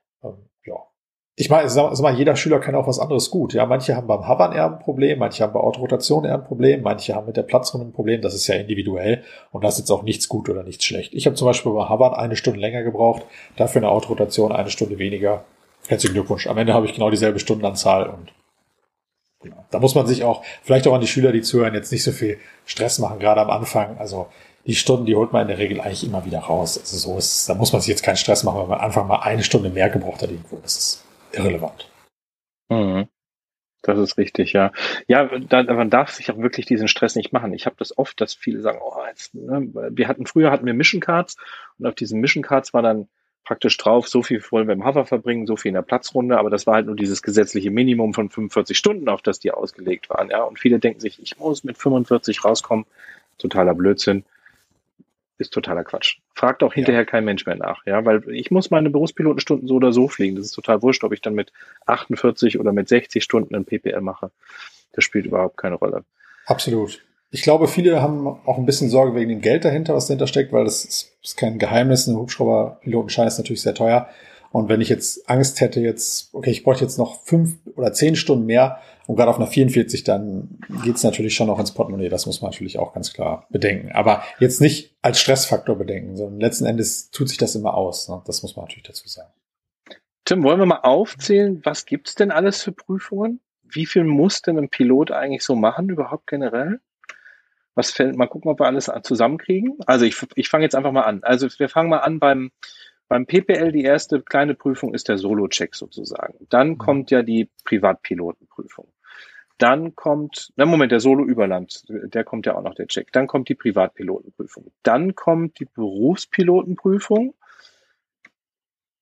Ich meine, sag mal, jeder Schüler kann auch was anderes gut. Ja, manche haben beim Hovern eher ein Problem, manche haben bei Autorotation eher ein Problem, manche haben mit der Platzrunde ein Problem. Das ist ja individuell und da ist jetzt auch nichts gut oder nichts schlecht. Ich habe zum Beispiel beim Hovern 1 Stunde länger gebraucht, dafür eine Autorotation 1 Stunde weniger. Herzlichen Glückwunsch. Am Ende habe ich genau dieselbe Stundenanzahl und ja, da muss man sich auch, vielleicht auch an die Schüler, die zuhören, jetzt nicht so viel Stress machen, gerade am Anfang. Also die Stunden, die holt man in der Regel eigentlich immer wieder raus. Also so ist, da muss man sich jetzt keinen Stress machen, wenn man einfach mal 1 Stunde mehr gebraucht hat irgendwo. Das ist irrelevant. Mhm. Das ist richtig, ja. Ja, man darf sich auch wirklich diesen Stress nicht machen. Ich habe das oft, dass viele sagen, früher hatten wir Mission Cards und auf diesen Mission Cards war dann praktisch drauf, so viel wollen wir im Hover verbringen, so viel in der Platzrunde, aber das war halt nur dieses gesetzliche Minimum von 45 Stunden, auf das die ausgelegt waren, ja. Und viele denken sich, ich muss mit 45 rauskommen. Totaler Blödsinn. Ist totaler Quatsch. Fragt auch hinterher kein Mensch mehr nach, ja, weil ich muss meine Berufspilotenstunden so oder so fliegen. Das ist total wurscht, ob ich dann mit 48 oder mit 60 Stunden ein PPL mache. Das spielt überhaupt keine Rolle. Absolut. Ich glaube, viele haben auch ein bisschen Sorge wegen dem Geld dahinter, was dahinter steckt, weil das ist kein Geheimnis. Ein Hubschrauberpilotenschein ist natürlich sehr teuer. Und wenn ich jetzt Angst hätte, ich bräuchte jetzt noch 5 oder 10 Stunden mehr und gerade auf einer 44, dann geht's natürlich schon noch ins Portemonnaie. Das muss man natürlich auch ganz klar bedenken. Aber jetzt nicht als Stressfaktor bedenken, sondern letzten Endes tut sich das immer aus. Ne? Das muss man natürlich dazu sagen. Tim, wollen wir mal aufzählen, was gibt's denn alles für Prüfungen? Wie viel muss denn ein Pilot eigentlich so machen, überhaupt generell? Mal gucken, ob wir alles zusammenkriegen. Also ich fange jetzt einfach mal an. Also wir fangen mal an beim PPL, die erste kleine Prüfung ist der Solo-Check sozusagen. Dann kommt ja die Privatpilotenprüfung. Dann kommt, der Solo-Überland, der kommt ja auch noch, der Check. Dann kommt die Privatpilotenprüfung. Dann kommt die Berufspilotenprüfung.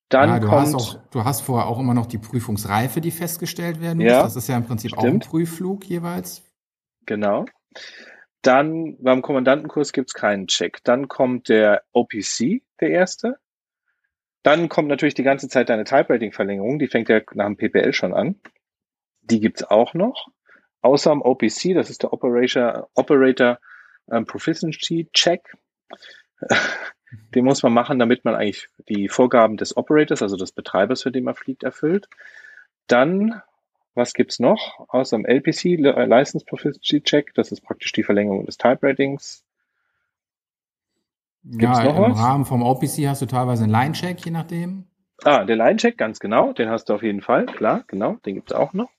Dann du hast vorher auch immer noch die Prüfungsreife, die festgestellt werden muss. Ja, Das ist ja im Prinzip auch ein stimmt. Prüfflug jeweils. Genau. Dann beim Kommandantenkurs gibt's keinen Check. Dann kommt der OPC, der erste. Dann kommt natürlich die ganze Zeit deine Type-Rating-Verlängerung. Die fängt ja nach dem PPL schon an. Die gibt's auch noch. Außer am OPC, das ist der Operator Proficiency Check. Den muss man machen, damit man eigentlich die Vorgaben des Operators, also des Betreibers, für den man fliegt, erfüllt. Dann, was gibt's noch? Außer dem LPC, License Proficiency Check, das ist praktisch die Verlängerung des Type-Ratings. Gibt's noch im was? Rahmen vom OPC hast du teilweise einen Line-Check, je nachdem. Der Line-Check, ganz genau, den hast du auf jeden Fall, klar, genau, den gibt's auch noch.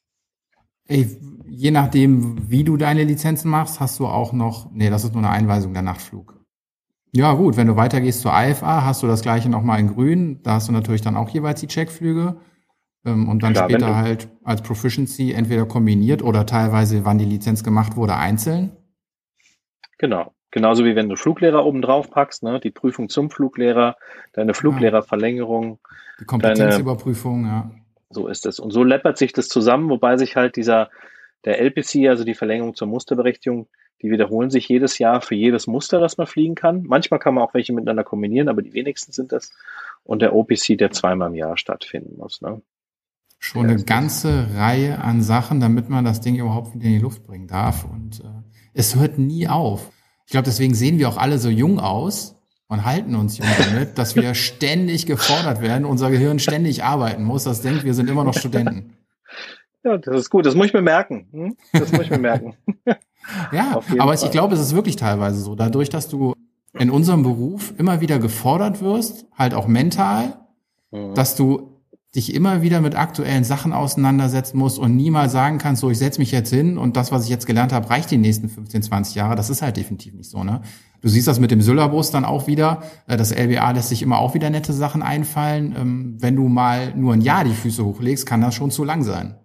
Je nachdem, wie du deine Lizenzen machst, hast du auch noch, das ist nur eine Einweisung der Nachtflug. Ja gut, wenn du weitergehst zur IFA, hast du das gleiche nochmal in grün, da hast du natürlich dann auch jeweils die Checkflüge und dann Klar, später halt als Proficiency entweder kombiniert oder teilweise, wann die Lizenz gemacht wurde, einzeln. Genau. Genauso wie wenn du Fluglehrer oben drauf packst, ne? Die Prüfung zum Fluglehrer, deine Fluglehrerverlängerung. Die Kompetenzüberprüfung, ja. So ist es. Und so läppert sich das zusammen, wobei sich halt der LPC, also die Verlängerung zur Musterberechtigung, die wiederholen sich jedes Jahr für jedes Muster, das man fliegen kann. Manchmal kann man auch welche miteinander kombinieren, aber die wenigsten sind das. Und der OPC, der zweimal im Jahr stattfinden muss, ne? Schon eine ganze Reihe an Sachen, damit man das Ding überhaupt wieder in die Luft bringen darf. Und es hört nie auf. Ich glaube, deswegen sehen wir auch alle so jung aus und halten uns jung damit, dass wir ständig gefordert werden, unser Gehirn ständig arbeiten muss. Das denkt, wir sind immer noch Studenten. Ja, das ist gut. Das muss ich mir merken. Das muss ich mir merken. Ja, aber ich glaube, es ist wirklich teilweise so. Dadurch, dass du in unserem Beruf immer wieder gefordert wirst, halt auch mental, dass du dich immer wieder mit aktuellen Sachen auseinandersetzen musst und niemals sagen kannst, so, ich setze mich jetzt hin und das, was ich jetzt gelernt habe, reicht die nächsten 15, 20 Jahre. Das ist halt definitiv nicht so, ne? Du siehst das mit dem Syllabus dann auch wieder. Das LBA lässt sich immer auch wieder nette Sachen einfallen. Wenn du mal nur ein Jahr die Füße hochlegst, kann das schon zu lang sein.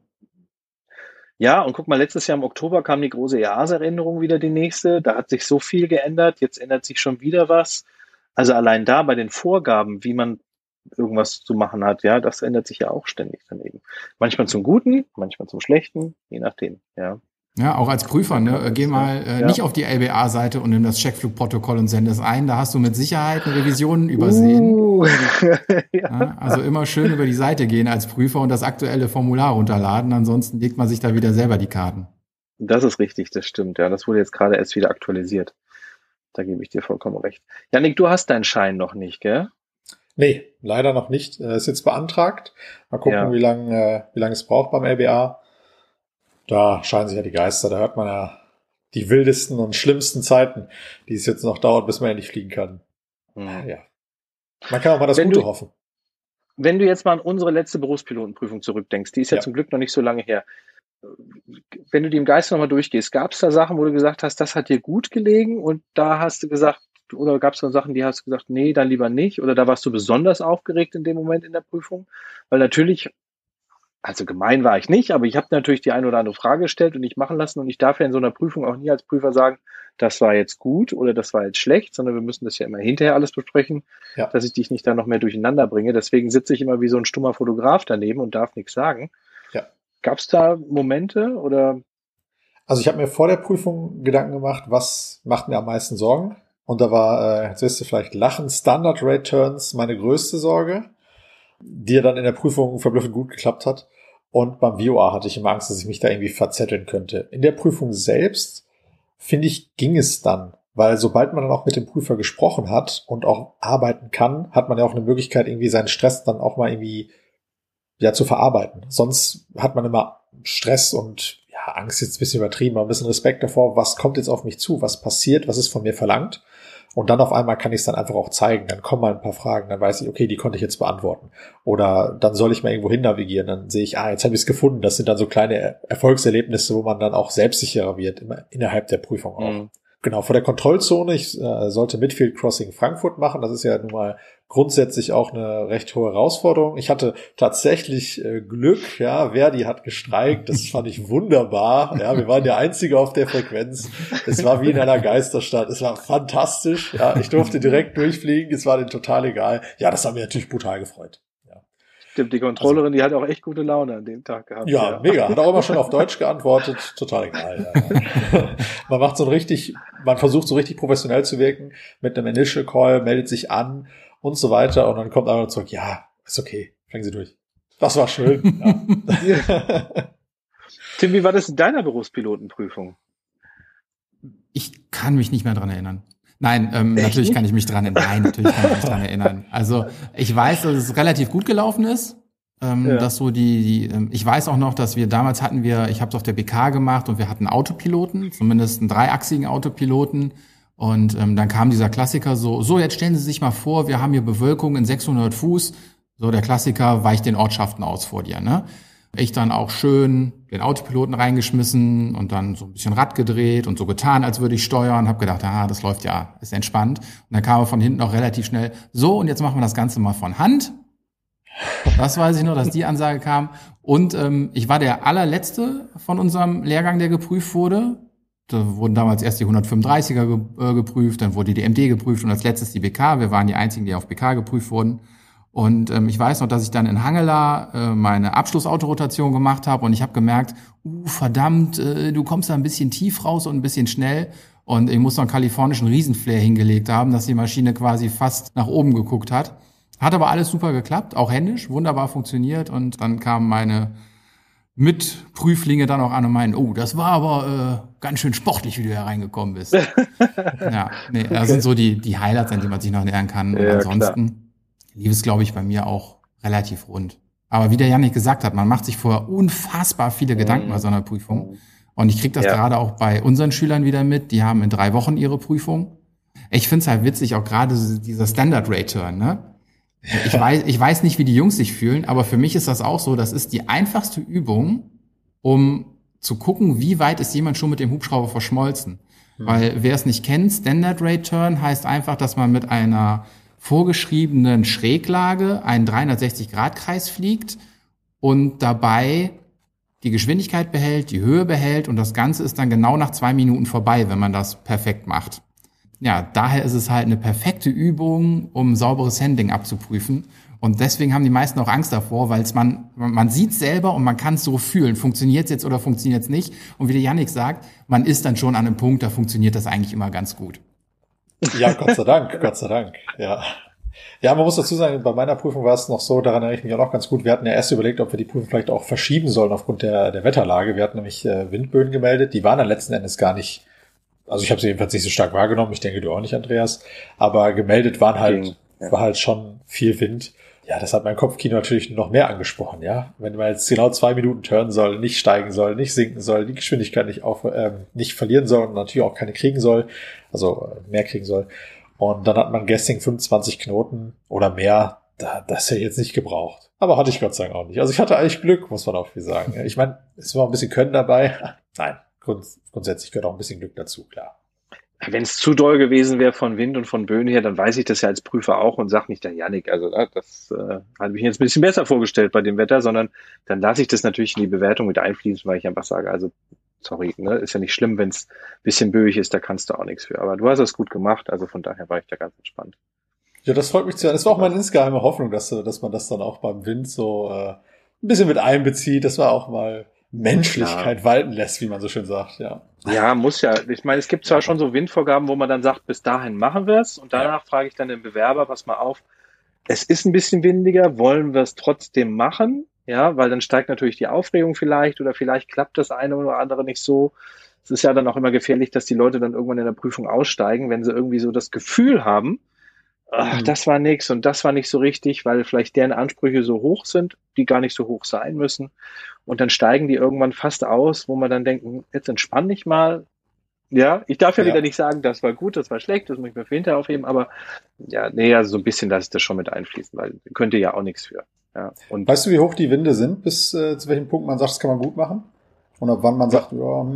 Ja, und guck mal, letztes Jahr im Oktober kam die große EASA-Änderung wieder, die nächste. Da hat sich so viel geändert. Jetzt ändert sich schon wieder was. Also allein da bei den Vorgaben, wie man irgendwas zu machen hat, ja, das ändert sich ja auch ständig daneben. Manchmal zum Guten, manchmal zum Schlechten, je nachdem, ja. Ja, auch als Prüfer, ne? Geh mal nicht auf die LBA-Seite und nimm das Checkflugprotokoll und sende es ein. Da hast du mit Sicherheit eine Revision übersehen. Ja, also immer schön über die Seite gehen als Prüfer und das aktuelle Formular runterladen. Ansonsten legt man sich da wieder selber die Karten. Das ist richtig, das stimmt. Ja, das wurde jetzt gerade erst wieder aktualisiert. Da gebe ich dir vollkommen recht. Jannik, du hast deinen Schein noch nicht, gell? Nee, leider noch nicht. Ist jetzt beantragt. Mal gucken, wie lange es braucht beim LBA. Da scheinen sich ja die Geister. Da hört man ja die wildesten und schlimmsten Zeiten, die es jetzt noch dauert, bis man endlich fliegen kann. Ja. Man kann auch mal das Gute hoffen. Wenn du jetzt mal an unsere letzte Berufspilotenprüfung zurückdenkst, die ist ja zum Glück noch nicht so lange her. Wenn du die im Geist nochmal durchgehst, gab es da Sachen, wo du gesagt hast, das hat dir gut gelegen und da hast du gesagt, oder gab es da Sachen, die hast du gesagt, nee, dann lieber nicht, oder da warst du besonders aufgeregt in dem Moment in der Prüfung? Weil natürlich, also gemein war ich nicht, aber ich habe natürlich die eine oder andere Frage gestellt und nicht machen lassen und ich darf ja in so einer Prüfung auch nie als Prüfer sagen, das war jetzt gut oder das war jetzt schlecht, sondern wir müssen das ja immer hinterher alles besprechen, dass ich dich nicht da noch mehr durcheinander bringe. Deswegen sitze ich immer wie so ein stummer Fotograf daneben und darf nichts sagen. Ja. Gab es da Momente oder? Also ich habe mir vor der Prüfung Gedanken gemacht, was macht mir am meisten Sorgen? Und da war, jetzt wirst du vielleicht lachen, Standard Rate Turns meine größte Sorge, die ja dann in der Prüfung verblüffend gut geklappt hat. Und beim VOA hatte ich immer Angst, dass ich mich da irgendwie verzetteln könnte. In der Prüfung selbst, finde ich, ging es dann. Weil sobald man dann auch mit dem Prüfer gesprochen hat und auch arbeiten kann, hat man ja auch eine Möglichkeit, irgendwie seinen Stress dann auch mal irgendwie zu verarbeiten. Sonst hat man immer Stress und Angst jetzt ein bisschen übertrieben, aber ein bisschen Respekt davor, was kommt jetzt auf mich zu, was passiert, was ist von mir verlangt. Und dann auf einmal kann ich es dann einfach auch zeigen. Dann kommen mal ein paar Fragen, dann weiß ich, okay, die konnte ich jetzt beantworten. Oder dann soll ich mal irgendwo hin navigieren, dann sehe ich, jetzt habe ich es gefunden. Das sind dann so kleine Erfolgserlebnisse, wo man dann auch selbstsicherer wird, immer innerhalb der Prüfung auch. Genau, vor der Kontrollzone, ich sollte Midfield Crossing Frankfurt machen. Das ist ja nun mal grundsätzlich auch eine recht hohe Herausforderung. Ich hatte tatsächlich Glück, Verdi hat gestreikt, das fand ich wunderbar. Ja, wir waren der Einzige auf der Frequenz. Es war wie in einer Geisterstadt. Es war fantastisch. Ja, ich durfte direkt durchfliegen. Es war denen total egal. Ja, das hat mich natürlich brutal gefreut. Ja. Stimmt, die Controllerin, die hat auch echt gute Laune an dem Tag gehabt. Ja, mega. Hat auch immer schon auf Deutsch geantwortet. Total egal. Ja. Man versucht so richtig professionell zu wirken mit einem Initial Call, meldet sich an und so weiter. Und dann kommt einer zurück, ja, ist okay, fliegen Sie durch. Das war schön. Ja. Tim, wie war das in deiner Berufspilotenprüfung? Ich kann mich nicht mehr dran erinnern. Nein, natürlich kann ich mich dran erinnern. Nein, natürlich kann ich mich dran erinnern. Also ich weiß, dass es relativ gut gelaufen ist. Dass so ich weiß auch noch, dass ich habe es auf der BK gemacht und wir hatten Autopiloten, zumindest einen dreiachsigen Autopiloten. Und dann kam dieser Klassiker so, jetzt stellen Sie sich mal vor, wir haben hier Bewölkung in 600 Fuß. So, der Klassiker weicht den Ortschaften aus vor dir, ne? Ich dann auch schön den Autopiloten reingeschmissen und dann so ein bisschen Rad gedreht und so getan, als würde ich steuern. Hab gedacht, das läuft ja, ist entspannt. Und dann kam er von hinten auch relativ schnell, so, und jetzt machen wir das Ganze mal von Hand. Das weiß ich noch, dass die Ansage kam. Und ich war der allerletzte von unserem Lehrgang, der geprüft wurde. Da wurden damals erst die 135er geprüft, dann wurde die MD geprüft und als letztes die BK. Wir waren die einzigen, die auf BK geprüft wurden. Und ich weiß noch, dass ich dann in Hangela meine Abschlussautorotation gemacht habe und ich habe gemerkt, verdammt, du kommst da ein bisschen tief raus und ein bisschen schnell. Und ich muss noch einen kalifornischen Riesenflare hingelegt haben, dass die Maschine quasi fast nach oben geguckt hat. Hat aber alles super geklappt, auch händisch, wunderbar funktioniert. Und dann kamen meine Mitprüflinge dann auch an und meinten, das war aber ganz schön sportlich, wie du hereingekommen bist. Ja, nee, das sind so die Highlights, an die man sich noch erinnern kann. Und ansonsten lief es, glaube ich, bei mir auch relativ rund. Aber wie der Jannik gesagt hat, man macht sich vorher unfassbar viele Gedanken bei so einer Prüfung. Und ich kriege das gerade auch bei unseren Schülern wieder mit. Die haben in 3 Wochen ihre Prüfung. Ich finde es halt witzig, auch gerade dieser Standard Rate Turn, ne? Ich weiß nicht, wie die Jungs sich fühlen, aber für mich ist das auch so, das ist die einfachste Übung, um zu gucken, wie weit ist jemand schon mit dem Hubschrauber verschmolzen. Weil wer es nicht kennt, Standard Rate Turn heißt einfach, dass man mit einer vorgeschriebenen Schräglage einen 360-Grad-Kreis fliegt und dabei die Geschwindigkeit behält, die Höhe behält und das Ganze ist dann genau nach 2 Minuten vorbei, wenn man das perfekt macht. Ja, daher ist es halt eine perfekte Übung, um sauberes Handling abzuprüfen. Und deswegen haben die meisten auch Angst davor, weil man sieht selber und man kann es so fühlen. Funktioniert es jetzt oder funktioniert es nicht? Und wie der Jannik sagt, man ist dann schon an einem Punkt, da funktioniert das eigentlich immer ganz gut. Ja, Gott sei Dank, Gott sei Dank, ja. Ja, man muss dazu sagen, bei meiner Prüfung war es noch so, daran erinnere ich mich auch noch ganz gut, wir hatten ja erst überlegt, ob wir die Prüfung vielleicht auch verschieben sollen aufgrund der Wetterlage. Wir hatten nämlich Windböen gemeldet, die waren dann letzten Endes gar nicht, also ich habe sie jedenfalls nicht so stark wahrgenommen, ich denke du auch nicht, Andreas, aber gemeldet war halt schon viel Wind. Ja, das hat mein Kopfkino natürlich noch mehr angesprochen, ja. Wenn man jetzt genau 2 Minuten turnen soll, nicht steigen soll, nicht sinken soll, die Geschwindigkeit nicht verlieren soll und natürlich auch keine kriegen soll, also mehr kriegen soll. Und dann hat man Guessing 25 Knoten oder mehr, das hätte ich jetzt nicht gebraucht. Aber hatte ich Gott sei Dank auch nicht. Also ich hatte eigentlich Glück, muss man auch viel sagen. Ich meine, es war ein bisschen Können dabei. Nein, grundsätzlich gehört auch ein bisschen Glück dazu, klar. Wenn es zu doll gewesen wäre von Wind und von Böen her, dann weiß ich das ja als Prüfer auch und sag nicht der Jannik, also das hatte ich jetzt ein bisschen besser vorgestellt bei dem Wetter, sondern dann lasse ich das natürlich in die Bewertung mit einfließen, weil ich einfach sage, also sorry, ne, ist ja nicht schlimm, wenn es ein bisschen böig ist, da kannst du auch nichts für. Aber du hast das gut gemacht, also von daher war ich da ganz entspannt. Ja, das freut mich zu hören. Das war auch meine insgeheime Hoffnung, dass man das dann auch beim Wind so ein bisschen mit einbezieht, dass man auch mal Menschlichkeit walten lässt, wie man so schön sagt, ja. Ja, muss ja. Ich meine, es gibt zwar schon so Windvorgaben, wo man dann sagt, bis dahin machen wir es und danach frage ich dann den Bewerber, pass mal auf, es ist ein bisschen windiger, wollen wir es trotzdem machen? Ja, weil dann steigt natürlich die Aufregung vielleicht oder vielleicht klappt das eine oder andere nicht so. Es ist ja dann auch immer gefährlich, dass die Leute dann irgendwann in der Prüfung aussteigen, wenn sie irgendwie so das Gefühl haben, das war nix und das war nicht so richtig, weil vielleicht deren Ansprüche so hoch sind, die gar nicht so hoch sein müssen. Und dann steigen die irgendwann fast aus, wo man dann denkt, jetzt entspann dich mal. Ja, ich darf ja wieder nicht sagen, das war gut, das war schlecht, das muss ich mir für hinterher aufheben, aber ja, nee, also so ein bisschen lasse ich das schon mit einfließen, weil könnte ja auch nichts für. Ja, und weißt du, wie hoch die Winde sind, bis zu welchem Punkt man sagt, das kann man gut machen? Und ab wann man sagt,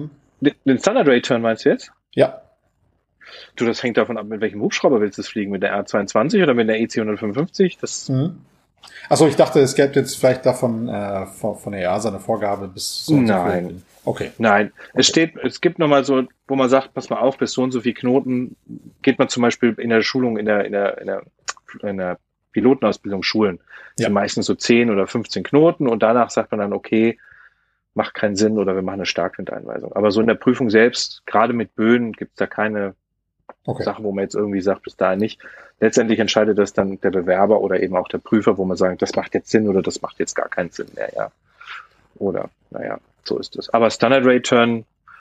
Den Standard Rate Turn meinst du jetzt? Ja. Du, das hängt davon ab, mit welchem Hubschrauber willst du es fliegen? Mit der R22 oder mit der EC 155? Achso, ich dachte, es gäbe jetzt vielleicht davon von der EASA eine Vorgabe bis so und so viel. Okay. Nein, es gibt nochmal so, wo man sagt, pass mal auf, bis so und so viel Knoten geht man zum Beispiel in der Schulung, in der Pilotenausbildung schulen. Das sind meistens so 10 oder 15 Knoten und danach sagt man dann, okay, macht keinen Sinn oder wir machen eine Starkwindeinweisung. Aber so in der Prüfung selbst, gerade mit Böen, gibt es da keine Sache, wo man jetzt irgendwie sagt, bis dahin nicht. Letztendlich entscheidet das dann der Bewerber oder eben auch der Prüfer, wo man sagt, das macht jetzt Sinn oder das macht jetzt gar keinen Sinn mehr, ja. Oder, naja, so ist es. Aber Standard Rate Turn,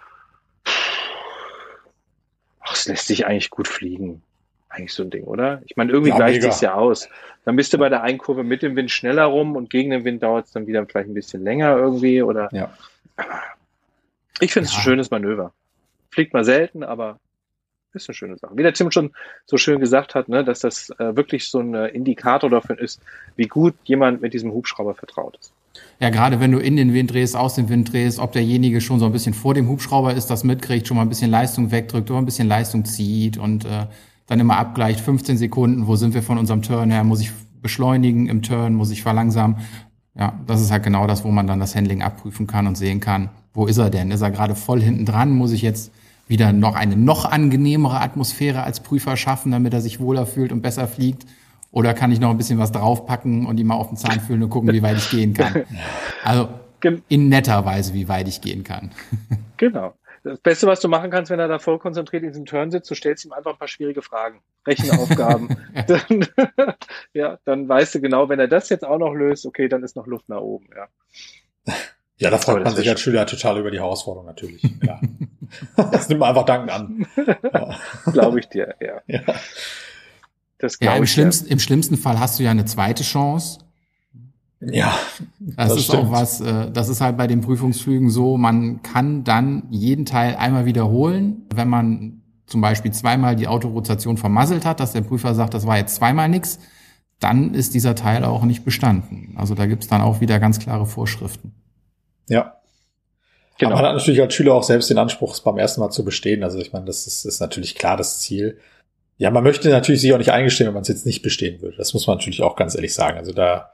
es lässt sich eigentlich gut fliegen. Eigentlich so ein Ding, oder? Ich meine, irgendwie gleicht sich's ja aus. Dann bist du bei der einen Kurve mit dem Wind schneller rum und gegen den Wind dauert es dann wieder vielleicht ein bisschen länger irgendwie, oder? Ja. Ich finde es ein schönes Manöver. Fliegt mal selten, aber ist eine schöne Sache. Wie der Tim schon so schön gesagt hat, ne, dass das wirklich so ein Indikator dafür ist, wie gut jemand mit diesem Hubschrauber vertraut ist. Ja, gerade wenn du in den Wind drehst, aus dem Wind drehst, ob derjenige schon so ein bisschen vor dem Hubschrauber ist, das mitkriegt, schon mal ein bisschen Leistung wegdrückt oder ein bisschen Leistung zieht und dann immer abgleicht, 15 Sekunden, wo sind wir von unserem Turn her, muss ich beschleunigen im Turn, muss ich verlangsamen. Ja, das ist halt genau das, wo man dann das Handling abprüfen kann und sehen kann, wo ist er denn? Ist er gerade voll hinten dran? Muss ich jetzt wieder eine noch angenehmere Atmosphäre als Prüfer schaffen, damit er sich wohler fühlt und besser fliegt? Oder kann ich noch ein bisschen was draufpacken und ihm mal auf den Zahn fühlen und gucken, wie weit ich gehen kann? Also in netter Weise, wie weit ich gehen kann. Genau. Das Beste, was du machen kannst, wenn er da voll konzentriert in diesem Turn sitzt, du stellst ihm einfach ein paar schwierige Fragen, Rechenaufgaben. Dann weißt du genau, wenn er das jetzt auch noch löst, okay, dann ist noch Luft nach oben. Ja, da freut man sich als Schüler total über die Herausforderung natürlich. Ja. Das nimmt man einfach dankend an. Ja. Glaube ich dir, ja. Das im schlimmsten Fall hast du ja eine zweite Chance. Ja, das ist stimmt. Auch was, das ist halt bei den Prüfungsflügen so, man kann dann jeden Teil einmal wiederholen, wenn man zum Beispiel zweimal die Autorotation vermasselt hat, dass der Prüfer sagt, das war jetzt zweimal nix, dann ist dieser Teil auch nicht bestanden. Also da gibt's dann auch wieder ganz klare Vorschriften. Ja. Genau. Aber man hat natürlich als Schüler auch selbst den Anspruch, es beim ersten Mal zu bestehen. Also ich meine, das ist natürlich klar das Ziel. Ja, man möchte natürlich sich auch nicht eingestehen, wenn man es jetzt nicht bestehen würde. Das muss man natürlich auch ganz ehrlich sagen. Also da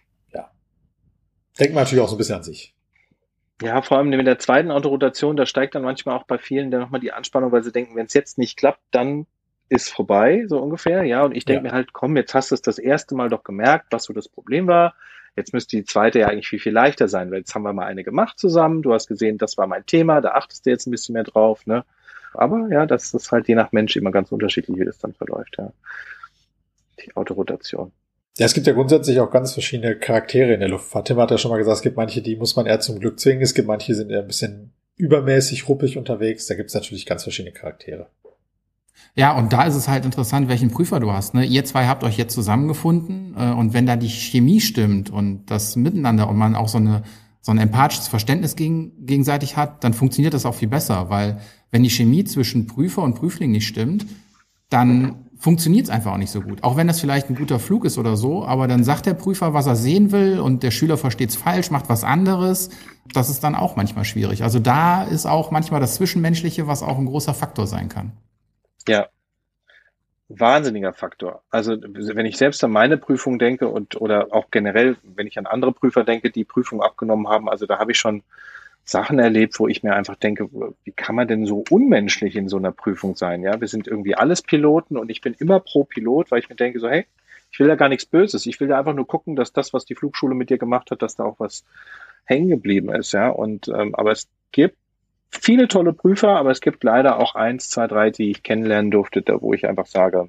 denkt man natürlich auch so ein bisschen an sich. Ja, vor allem mit der zweiten Autorotation, da steigt dann manchmal auch bei vielen dann nochmal die Anspannung, weil sie denken, wenn es jetzt nicht klappt, dann ist vorbei, so ungefähr. Ja, und ich denke mir halt, komm, jetzt hast du es das erste Mal doch gemerkt, was so das Problem war. Jetzt müsste die zweite ja eigentlich viel, viel leichter sein, weil jetzt haben wir mal eine gemacht zusammen. Du hast gesehen, das war mein Thema, da achtest du jetzt ein bisschen mehr drauf, ne? Aber ja, das ist halt je nach Mensch immer ganz unterschiedlich, wie das dann verläuft, ja. Die Autorotation. Ja, es gibt ja grundsätzlich auch ganz verschiedene Charaktere in der Luftfahrt. Tim hat ja schon mal gesagt, es gibt manche, die muss man eher zum Glück zwingen. Es gibt manche, die sind eher ein bisschen übermäßig ruppig unterwegs. Da gibt es natürlich ganz verschiedene Charaktere. Ja, und da ist es halt interessant, welchen Prüfer du hast. Ne? Ihr zwei habt euch jetzt zusammengefunden und wenn da die Chemie stimmt und das Miteinander und man auch so ein empathisches Verständnis gegenseitig hat, dann funktioniert das auch viel besser, weil wenn die Chemie zwischen Prüfer und Prüfling nicht stimmt, dann funktioniert es einfach auch nicht so gut. Auch wenn das vielleicht ein guter Flug ist oder so, aber dann sagt der Prüfer, was er sehen will und der Schüler versteht es falsch, macht was anderes. Das ist dann auch manchmal schwierig. Also da ist auch manchmal das Zwischenmenschliche, was auch ein großer Faktor sein kann. Ja, wahnsinniger Faktor. Also wenn ich selbst an meine Prüfung denke oder auch generell, wenn ich an andere Prüfer denke, die Prüfung abgenommen haben, also da habe ich schon Sachen erlebt, wo ich mir einfach denke, wie kann man denn so unmenschlich in so einer Prüfung sein? Ja, wir sind irgendwie alles Piloten und ich bin immer pro Pilot, weil ich mir denke so, hey, ich will da gar nichts Böses. Ich will da einfach nur gucken, dass das, was die Flugschule mit dir gemacht hat, dass da auch was hängen geblieben ist. Ja, und aber es gibt viele tolle Prüfer, aber es gibt leider auch 1, 2, 3, die ich kennenlernen durfte, da wo ich einfach sage,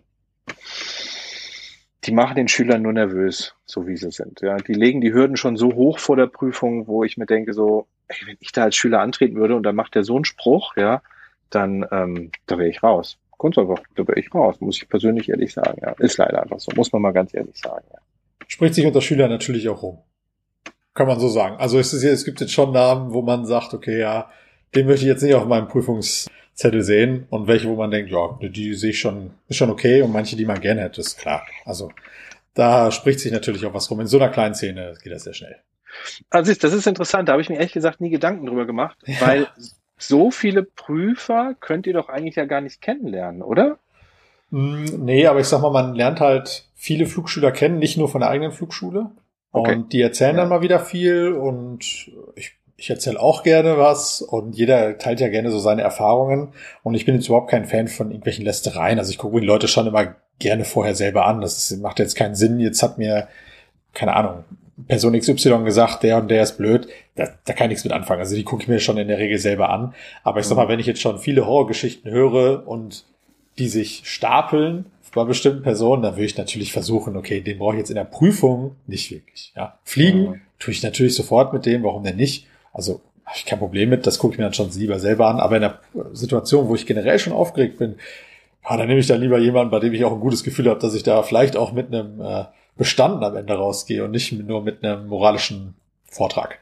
die machen den Schülern nur nervös, so wie sie sind. Ja, die legen die Hürden schon so hoch vor der Prüfung, wo ich mir denke so, ey, wenn ich da als Schüler antreten würde und dann macht der so einen Spruch, ja, dann da wäre ich raus. Ganz einfach, da wäre ich raus, muss ich persönlich ehrlich sagen. Ja, ist leider einfach so, muss man mal ganz ehrlich sagen. Ja. Spricht sich unter Schülern natürlich auch rum. Kann man so sagen. Also es gibt jetzt schon Namen, wo man sagt, okay, ja, den möchte ich jetzt nicht auf meinem Prüfungszettel sehen und welche, wo man denkt, ja, die sehe ich schon, ist schon okay und manche, die man gerne hätte, ist klar. Also da spricht sich natürlich auch was rum. In so einer kleinen Szene geht das sehr schnell. Also das ist interessant, da habe ich mir ehrlich gesagt nie Gedanken drüber gemacht, weil so viele Prüfer könnt ihr doch eigentlich ja gar nicht kennenlernen, oder? Nee, aber ich sag mal, man lernt halt viele Flugschüler kennen, nicht nur von der eigenen Flugschule. Okay. Und die erzählen dann mal wieder viel und ich erzähle auch gerne was und jeder teilt ja gerne so seine Erfahrungen und ich bin jetzt überhaupt kein Fan von irgendwelchen Lästereien. Also ich gucke mir die Leute schon immer gerne vorher selber an. Macht jetzt keinen Sinn. Jetzt hat mir, keine Ahnung, Person XY gesagt, der und der ist blöd. Da kann ich nichts mit anfangen. Also die gucke ich mir schon in der Regel selber an. Aber ich sag mal, wenn ich jetzt schon viele Horrorgeschichten höre und die sich stapeln bei bestimmten Personen, dann würde ich natürlich versuchen, okay, den brauche ich jetzt in der Prüfung nicht wirklich. Ja, fliegen tue ich natürlich sofort mit dem, warum denn nicht? Also habe ich kein Problem mit, das gucke ich mir dann schon lieber selber an. Aber in der Situation, wo ich generell schon aufgeregt bin, ja, dann nehme ich dann lieber jemanden, bei dem ich auch ein gutes Gefühl habe, dass ich da vielleicht auch mit einem Bestanden am Ende rausgehe und nicht nur mit einem moralischen Vortrag.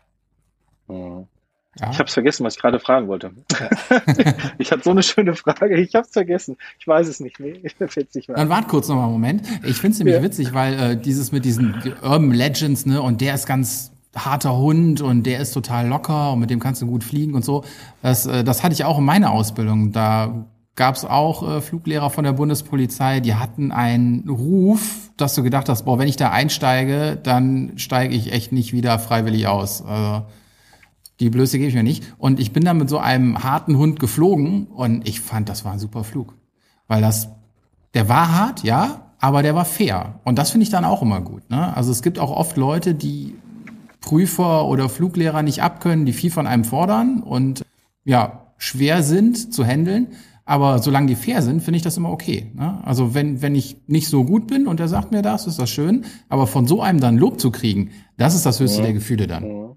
Ja. Ich habe es vergessen, was ich gerade fragen wollte. Ja. Ich hatte so eine schöne Frage, ich habe es vergessen. Ich weiß es nicht mehr. Dann wart kurz noch mal einen Moment. Ich finde es nämlich witzig, weil dieses mit diesen Urban Legends, ne, und der ist ganz harter Hund und der ist total locker und mit dem kannst du gut fliegen und so. Das hatte ich auch in meiner Ausbildung. Da gab's auch Fluglehrer von der Bundespolizei, die hatten einen Ruf, dass du gedacht hast, boah, wenn ich da einsteige, dann steige ich echt nicht wieder freiwillig aus. Also die Blöße gebe ich mir nicht. Und ich bin dann mit so einem harten Hund geflogen und ich fand, das war ein super Flug. Weil der war hart, ja, aber der war fair. Und das finde ich dann auch immer gut, ne? Also es gibt auch oft Leute, die Prüfer oder Fluglehrer nicht abkönnen, die viel von einem fordern und ja, schwer sind zu handeln. Aber solange die fair sind, finde ich das immer okay, ne? Also wenn ich nicht so gut bin und der sagt mir das, ist das schön. Aber von so einem dann Lob zu kriegen, das ist das höchste der Gefühle dann.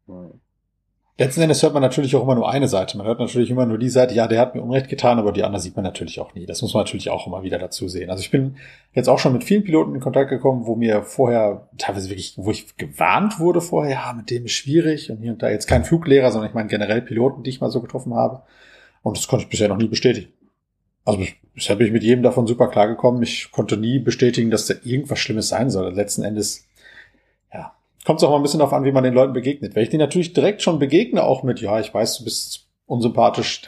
Letzten Endes hört man natürlich auch immer nur eine Seite. Man hört natürlich immer nur die Seite, ja, der hat mir Unrecht getan, aber die andere sieht man natürlich auch nie. Das muss man natürlich auch immer wieder dazu sehen. Also ich bin jetzt auch schon mit vielen Piloten in Kontakt gekommen, wo mir vorher teilweise wirklich, wo ich gewarnt wurde vorher, ja, mit dem ist schwierig und hier und da jetzt kein Fluglehrer, sondern ich meine generell Piloten, die ich mal so getroffen habe. Und das konnte ich bisher noch nie bestätigen. Also bisher bin ich mit jedem davon super klargekommen. Ich konnte nie bestätigen, dass da irgendwas Schlimmes sein soll. Letzten Endes, ja, kommt es auch mal ein bisschen darauf an, wie man den Leuten begegnet. Wenn ich denen natürlich direkt schon begegne, auch mit, ja, ich weiß, du bist unsympathisch,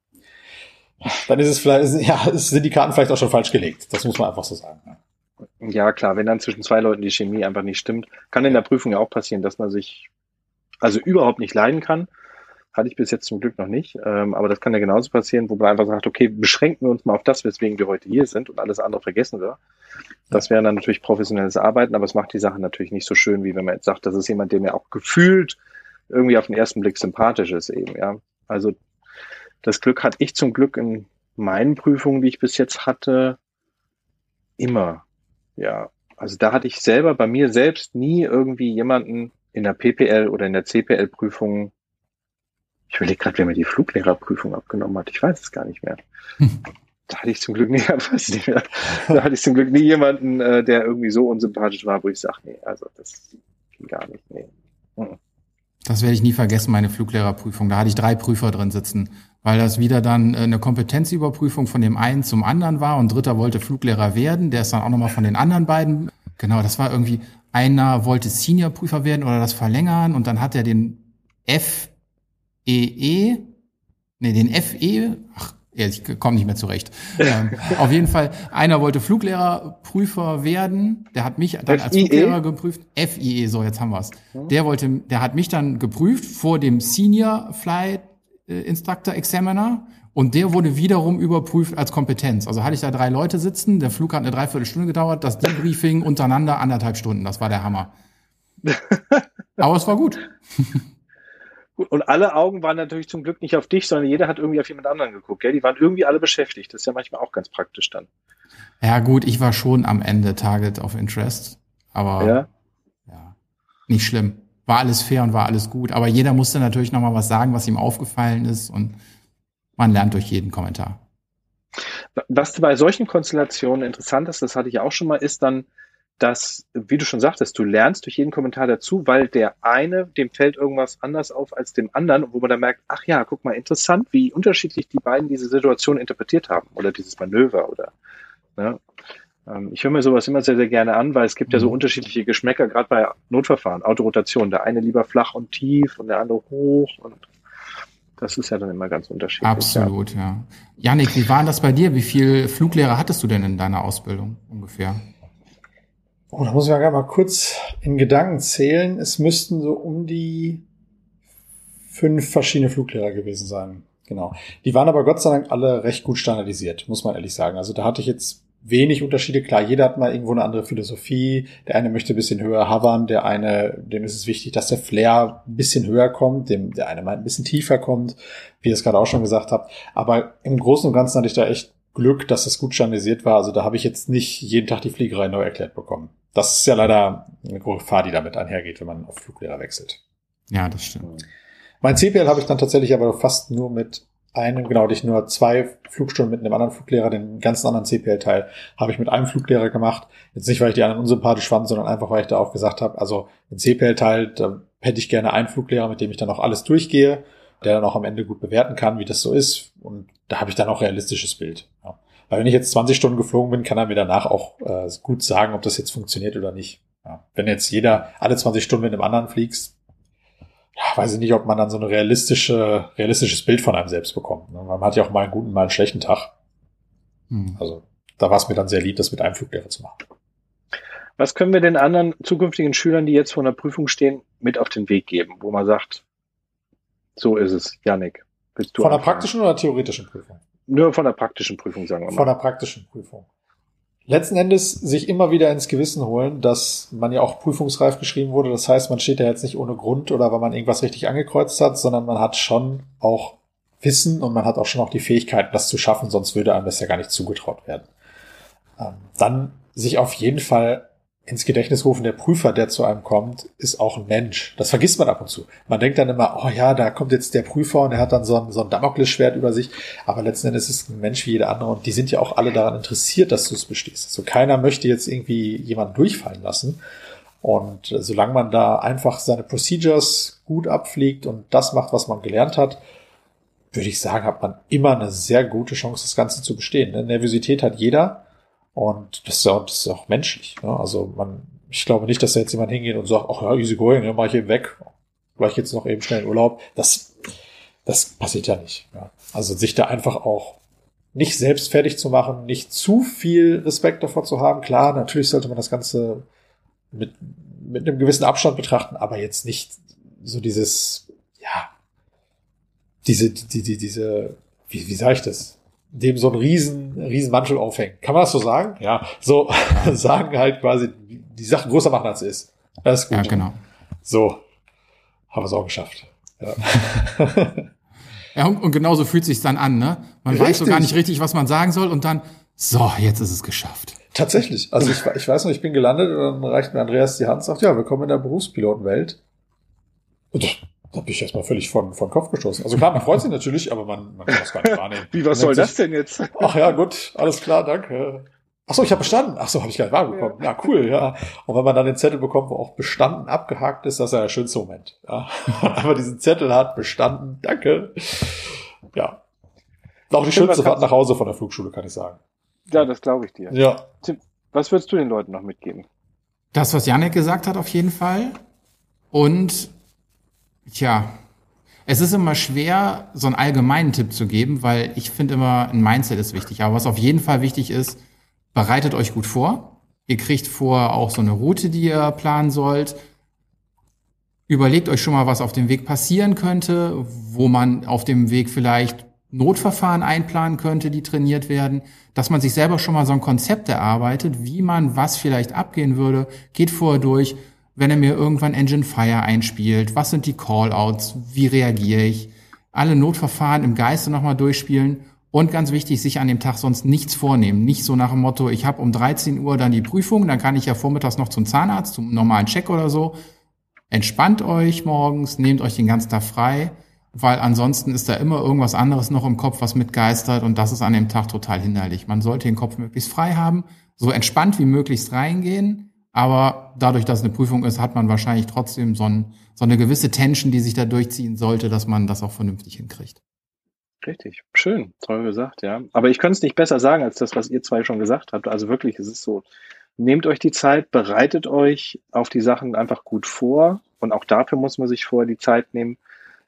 dann ist es vielleicht, ja, sind die Karten vielleicht auch schon falsch gelegt. Das muss man einfach so sagen. Ja, klar, wenn dann zwischen zwei Leuten die Chemie einfach nicht stimmt, kann in der Prüfung ja auch passieren, dass man sich also überhaupt nicht leiden kann. Hatte ich bis jetzt zum Glück noch nicht, aber das kann ja genauso passieren, wo man einfach sagt, okay, beschränken wir uns mal auf das, weswegen wir heute hier sind und alles andere vergessen wir. Das wäre dann natürlich professionelles Arbeiten, aber es macht die Sache natürlich nicht so schön, wie wenn man jetzt sagt, das ist jemand, der mir auch gefühlt irgendwie auf den ersten Blick sympathisch ist eben, ja. Also das Glück hatte ich zum Glück in meinen Prüfungen, die ich bis jetzt hatte, immer, ja. Also da hatte ich selber bei mir selbst nie irgendwie jemanden in der PPL oder in der CPL-Prüfung. Ich überlege gerade, wer mir die Fluglehrerprüfung abgenommen hat. Ich weiß es gar nicht mehr. Da hatte ich zum Glück Da hatte ich zum Glück nie jemanden, der irgendwie so unsympathisch war, wo ich sage, nee, also das ging gar nicht. Nee. Das werde ich nie vergessen, meine Fluglehrerprüfung. Da hatte ich 3 Prüfer drin sitzen, weil das wieder dann eine Kompetenzüberprüfung von dem einen zum anderen war und dritter wollte Fluglehrer werden. Der ist dann auch nochmal von den anderen beiden. Genau, das war irgendwie, einer wollte Seniorprüfer werden oder das verlängern und dann hat er den den FE, ich komme nicht mehr zurecht. Auf jeden Fall, einer wollte Fluglehrerprüfer werden, der hat mich dann als Fluglehrer geprüft. FIE, so, jetzt haben wir's. Der hat mich dann geprüft vor dem Senior Flight Instructor Examiner und der wurde wiederum überprüft als Kompetenz. Also hatte ich da 3 Leute sitzen, der Flug hat eine Dreiviertelstunde gedauert, das Debriefing untereinander 1,5 Stunden, das war der Hammer. Aber es war gut. Und alle Augen waren natürlich zum Glück nicht auf dich, sondern jeder hat irgendwie auf jemand anderen geguckt. Gell? Die waren irgendwie alle beschäftigt. Das ist ja manchmal auch ganz praktisch dann. Ja gut, ich war schon am Ende Target of Interest, aber ja, nicht schlimm. War alles fair und war alles gut. Aber jeder musste natürlich nochmal was sagen, was ihm aufgefallen ist und man lernt durch jeden Kommentar. Was bei solchen Konstellationen interessant ist, das hatte ich auch schon mal, ist dann, dass, wie du schon sagtest, du lernst durch jeden Kommentar dazu, weil der eine, dem fällt irgendwas anders auf als dem anderen, wo man dann merkt, ach ja, guck mal, interessant, wie unterschiedlich die beiden diese Situation interpretiert haben oder dieses Manöver oder, ne? Ich höre mir sowas immer sehr, sehr gerne an, weil es gibt ja so unterschiedliche Geschmäcker, gerade bei Notverfahren, Autorotation, der eine lieber flach und tief und der andere hoch und das ist ja dann immer ganz unterschiedlich. Absolut, ja. Jannik, wie war das bei dir? Wie viele Fluglehrer hattest du denn in deiner Ausbildung ungefähr? Oh, da muss ich mal kurz in Gedanken zählen. Es müssten so um die 5 verschiedene Fluglehrer gewesen sein. Genau. Die waren aber Gott sei Dank alle recht gut standardisiert, muss man ehrlich sagen. Also da hatte ich jetzt wenig Unterschiede. Klar, jeder hat mal irgendwo eine andere Philosophie. Der eine möchte ein bisschen höher hovern, der eine, dem ist es wichtig, dass der Flare ein bisschen höher kommt, der eine mal ein bisschen tiefer kommt, wie ihr es gerade auch schon gesagt habt. Aber im Großen und Ganzen hatte ich da echt Glück, dass das gut standardisiert war. Also da habe ich jetzt nicht jeden Tag die Fliegerei neu erklärt bekommen. Das ist ja leider eine große Gefahr, die damit einhergeht, wenn man auf Fluglehrer wechselt. Ja, das stimmt. Mein CPL habe ich dann tatsächlich aber fast nur mit einem, genau, ich nur 2 Flugstunden mit einem anderen Fluglehrer, den ganzen anderen CPL-Teil habe ich mit einem Fluglehrer gemacht. Jetzt nicht, weil ich die anderen unsympathisch fand, sondern einfach, weil ich da auch gesagt habe, also den CPL-Teil, da hätte ich gerne einen Fluglehrer, mit dem ich dann auch alles durchgehe, der dann auch am Ende gut bewerten kann, wie das so ist. Und da habe ich dann auch realistisches Bild. Ja. Weil wenn ich jetzt 20 Stunden geflogen bin, kann er mir danach auch gut sagen, ob das jetzt funktioniert oder nicht. Ja. Wenn jetzt jeder alle 20 Stunden mit einem anderen fliegst, ja, weiß ich nicht, ob man dann so ein realistisches Bild von einem selbst bekommt. Man hat ja auch mal einen guten, mal einen schlechten Tag. Also da war es mir dann sehr lieb, das mit einem Fluglehrer zu machen. Was können wir den anderen zukünftigen Schülern, die jetzt vor einer Prüfung stehen, mit auf den Weg geben, wo man sagt, so ist es, Yannick. Willst du von der praktischen oder theoretischen Prüfung? Nur von der praktischen Prüfung, sagen wir mal. Von der praktischen Prüfung. Letzten Endes sich immer wieder ins Gewissen holen, dass man ja auch prüfungsreif geschrieben wurde. Das heißt, man steht ja jetzt nicht ohne Grund oder weil man irgendwas richtig angekreuzt hat, sondern man hat schon auch Wissen und man hat auch schon auch die Fähigkeit, das zu schaffen, sonst würde einem das ja gar nicht zugetraut werden. Dann sich auf jeden Fall ins Gedächtnis rufen, der Prüfer, der zu einem kommt, ist auch ein Mensch. Das vergisst man ab und zu. Man denkt dann immer, oh ja, da kommt jetzt der Prüfer und er hat dann so ein Damoklesschwert über sich. Aber letzten Endes ist es ein Mensch wie jeder andere und die sind ja auch alle daran interessiert, dass du es bestehst. Also keiner möchte jetzt irgendwie jemanden durchfallen lassen. Und solange man da einfach seine Procedures gut abfliegt und das macht, was man gelernt hat, würde ich sagen, hat man immer eine sehr gute Chance, das Ganze zu bestehen. Nervosität hat jeder. Und das ist auch menschlich. Ne? Also ich glaube nicht, dass da jetzt jemand hingeht und sagt, ach ja, easy going, ne, mach ich eben weg. Vielleicht jetzt noch eben schnell in Urlaub. Das passiert ja nicht. Ja. Also sich da einfach auch nicht selbst fertig zu machen, nicht zu viel Respekt davor zu haben. Klar, natürlich sollte man das Ganze mit einem gewissen Abstand betrachten, aber jetzt nicht so dieses, ja, diese, wie sage ich das? Dem so einen riesen Mantel aufhängen. Kann man das so sagen? Ja, so sagen halt quasi, die Sachen größer machen, als es ist. Das ist gut. Ja, genau. So, haben wir es auch geschafft. Ja, ja und genauso fühlt es sich dann an, ne? Man weiß so gar nicht richtig, was man sagen soll und dann, so, jetzt ist es geschafft. Tatsächlich. Also ich weiß noch, ich bin gelandet und dann reicht mir Andreas die Hand und sagt, ja, willkommen in der Berufspilotenwelt. Und da bin ich erstmal völlig von Kopf gestoßen. Also klar, man freut sich natürlich, aber man kann das gar nicht wahrnehmen. Wie, was soll das denn jetzt? Ach ja, gut, alles klar, danke. Ach so, ich habe bestanden. Ach so, habe ich gar nicht wahrbekommen. Ja, cool, ja. Und wenn man dann den Zettel bekommt, wo auch bestanden abgehakt ist, das ist ja der schönste Moment. Ja. Aber diesen Zettel hat bestanden, danke. Ja. Auch die schönste Fahrt nach Hause von der Flugschule, kann ich sagen. Ja, das glaube ich dir. Ja. Tim, was würdest du den Leuten noch mitgeben? Das, was Yannick gesagt hat, auf jeden Fall. Und tja, es ist immer schwer, so einen allgemeinen Tipp zu geben, weil ich finde immer, ein Mindset ist wichtig. Aber was auf jeden Fall wichtig ist, bereitet euch gut vor. Ihr kriegt vorher auch so eine Route, die ihr planen sollt. Überlegt euch schon mal, was auf dem Weg passieren könnte, wo man auf dem Weg vielleicht Notverfahren einplanen könnte, die trainiert werden, dass man sich selber schon mal so ein Konzept erarbeitet, wie man was vielleicht abgehen würde. Geht vorher durch, wenn er mir irgendwann Engine Fire einspielt, was sind die Callouts, wie reagiere ich, alle Notverfahren im Geiste nochmal durchspielen und ganz wichtig, sich an dem Tag sonst nichts vornehmen. Nicht so nach dem Motto, ich habe um 13 Uhr dann die Prüfung, dann kann ich ja vormittags noch zum Zahnarzt, zum normalen Check oder so. Entspannt euch morgens, nehmt euch den ganzen Tag frei, weil ansonsten ist da immer irgendwas anderes noch im Kopf, was mitgeistert und das ist an dem Tag total hinderlich. Man sollte den Kopf möglichst frei haben, so entspannt wie möglichst reingehen. Aber dadurch, dass es eine Prüfung ist, hat man wahrscheinlich trotzdem so eine gewisse Tension, die sich da durchziehen sollte, dass man das auch vernünftig hinkriegt. Richtig, schön, toll gesagt, ja. Aber ich könnte es nicht besser sagen, als das, was ihr zwei schon gesagt habt. Also wirklich, es ist so, nehmt euch die Zeit, bereitet euch auf die Sachen einfach gut vor. Und auch dafür muss man sich vorher die Zeit nehmen.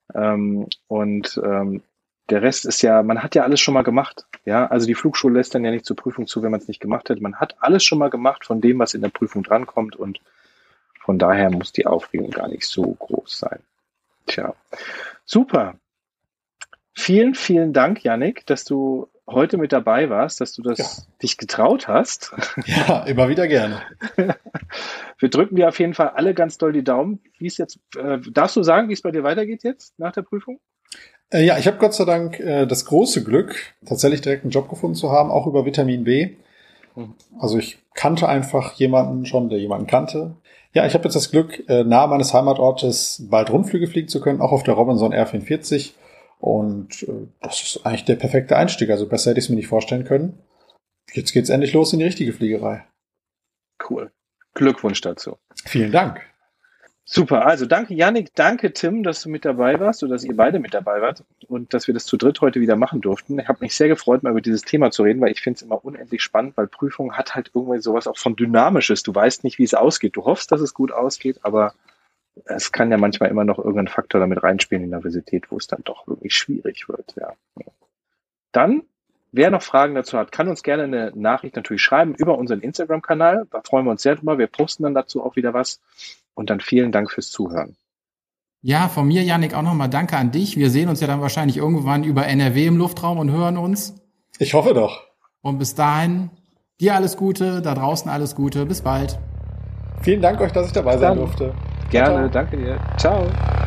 Der Rest ist ja, man hat ja alles schon mal gemacht. Ja, also die Flugschule lässt dann ja nicht zur Prüfung zu, wenn man es nicht gemacht hat. Man hat alles schon mal gemacht von dem, was in der Prüfung drankommt und von daher muss die Aufregung gar nicht so groß sein. Tja, Super. Vielen, vielen Dank, Yannick, dass du heute mit dabei warst, dass du dich getraut hast. Ja, immer wieder gerne. Wir drücken dir auf jeden Fall alle ganz doll die Daumen. Wie es jetzt, darfst du sagen, wie es bei dir weitergeht jetzt nach der Prüfung? Ja, ich habe Gott sei Dank das große Glück, tatsächlich direkt einen Job gefunden zu haben, auch über Vitamin B. Also ich kannte einfach jemanden schon, der jemanden kannte. Ja, ich habe jetzt das Glück, nahe meines Heimatortes bald Rundflüge fliegen zu können, auch auf der Robinson R44. Und das ist eigentlich der perfekte Einstieg. Also besser hätte ich es mir nicht vorstellen können. Jetzt geht's endlich los in die richtige Fliegerei. Cool. Glückwunsch dazu. Vielen Dank. Super. Also danke, Yannick. Danke, Tim, dass du mit dabei warst oder dass ihr beide mit dabei wart und dass wir das zu dritt heute wieder machen durften. Ich habe mich sehr gefreut, mal über dieses Thema zu reden, weil ich finde es immer unendlich spannend, weil Prüfung hat halt irgendwie sowas auch von Dynamisches. Du weißt nicht, wie es ausgeht. Du hoffst, dass es gut ausgeht, aber es kann ja manchmal immer noch irgendein Faktor damit reinspielen in der Universität, wo es dann doch wirklich schwierig wird. Ja. Dann, wer noch Fragen dazu hat, kann uns gerne eine Nachricht natürlich schreiben über unseren Instagram-Kanal. Da freuen wir uns sehr drüber. Wir posten dann dazu auch wieder was. Und dann vielen Dank fürs Zuhören. Ja, von mir, Yannick, auch nochmal danke an dich. Wir sehen uns ja dann wahrscheinlich irgendwann über NRW im Luftraum und hören uns. Ich hoffe doch. Und bis dahin, dir alles Gute, da draußen alles Gute. Bis bald. Vielen Dank euch, dass ich dabei sein durfte. Gerne, danke dir. Ciao.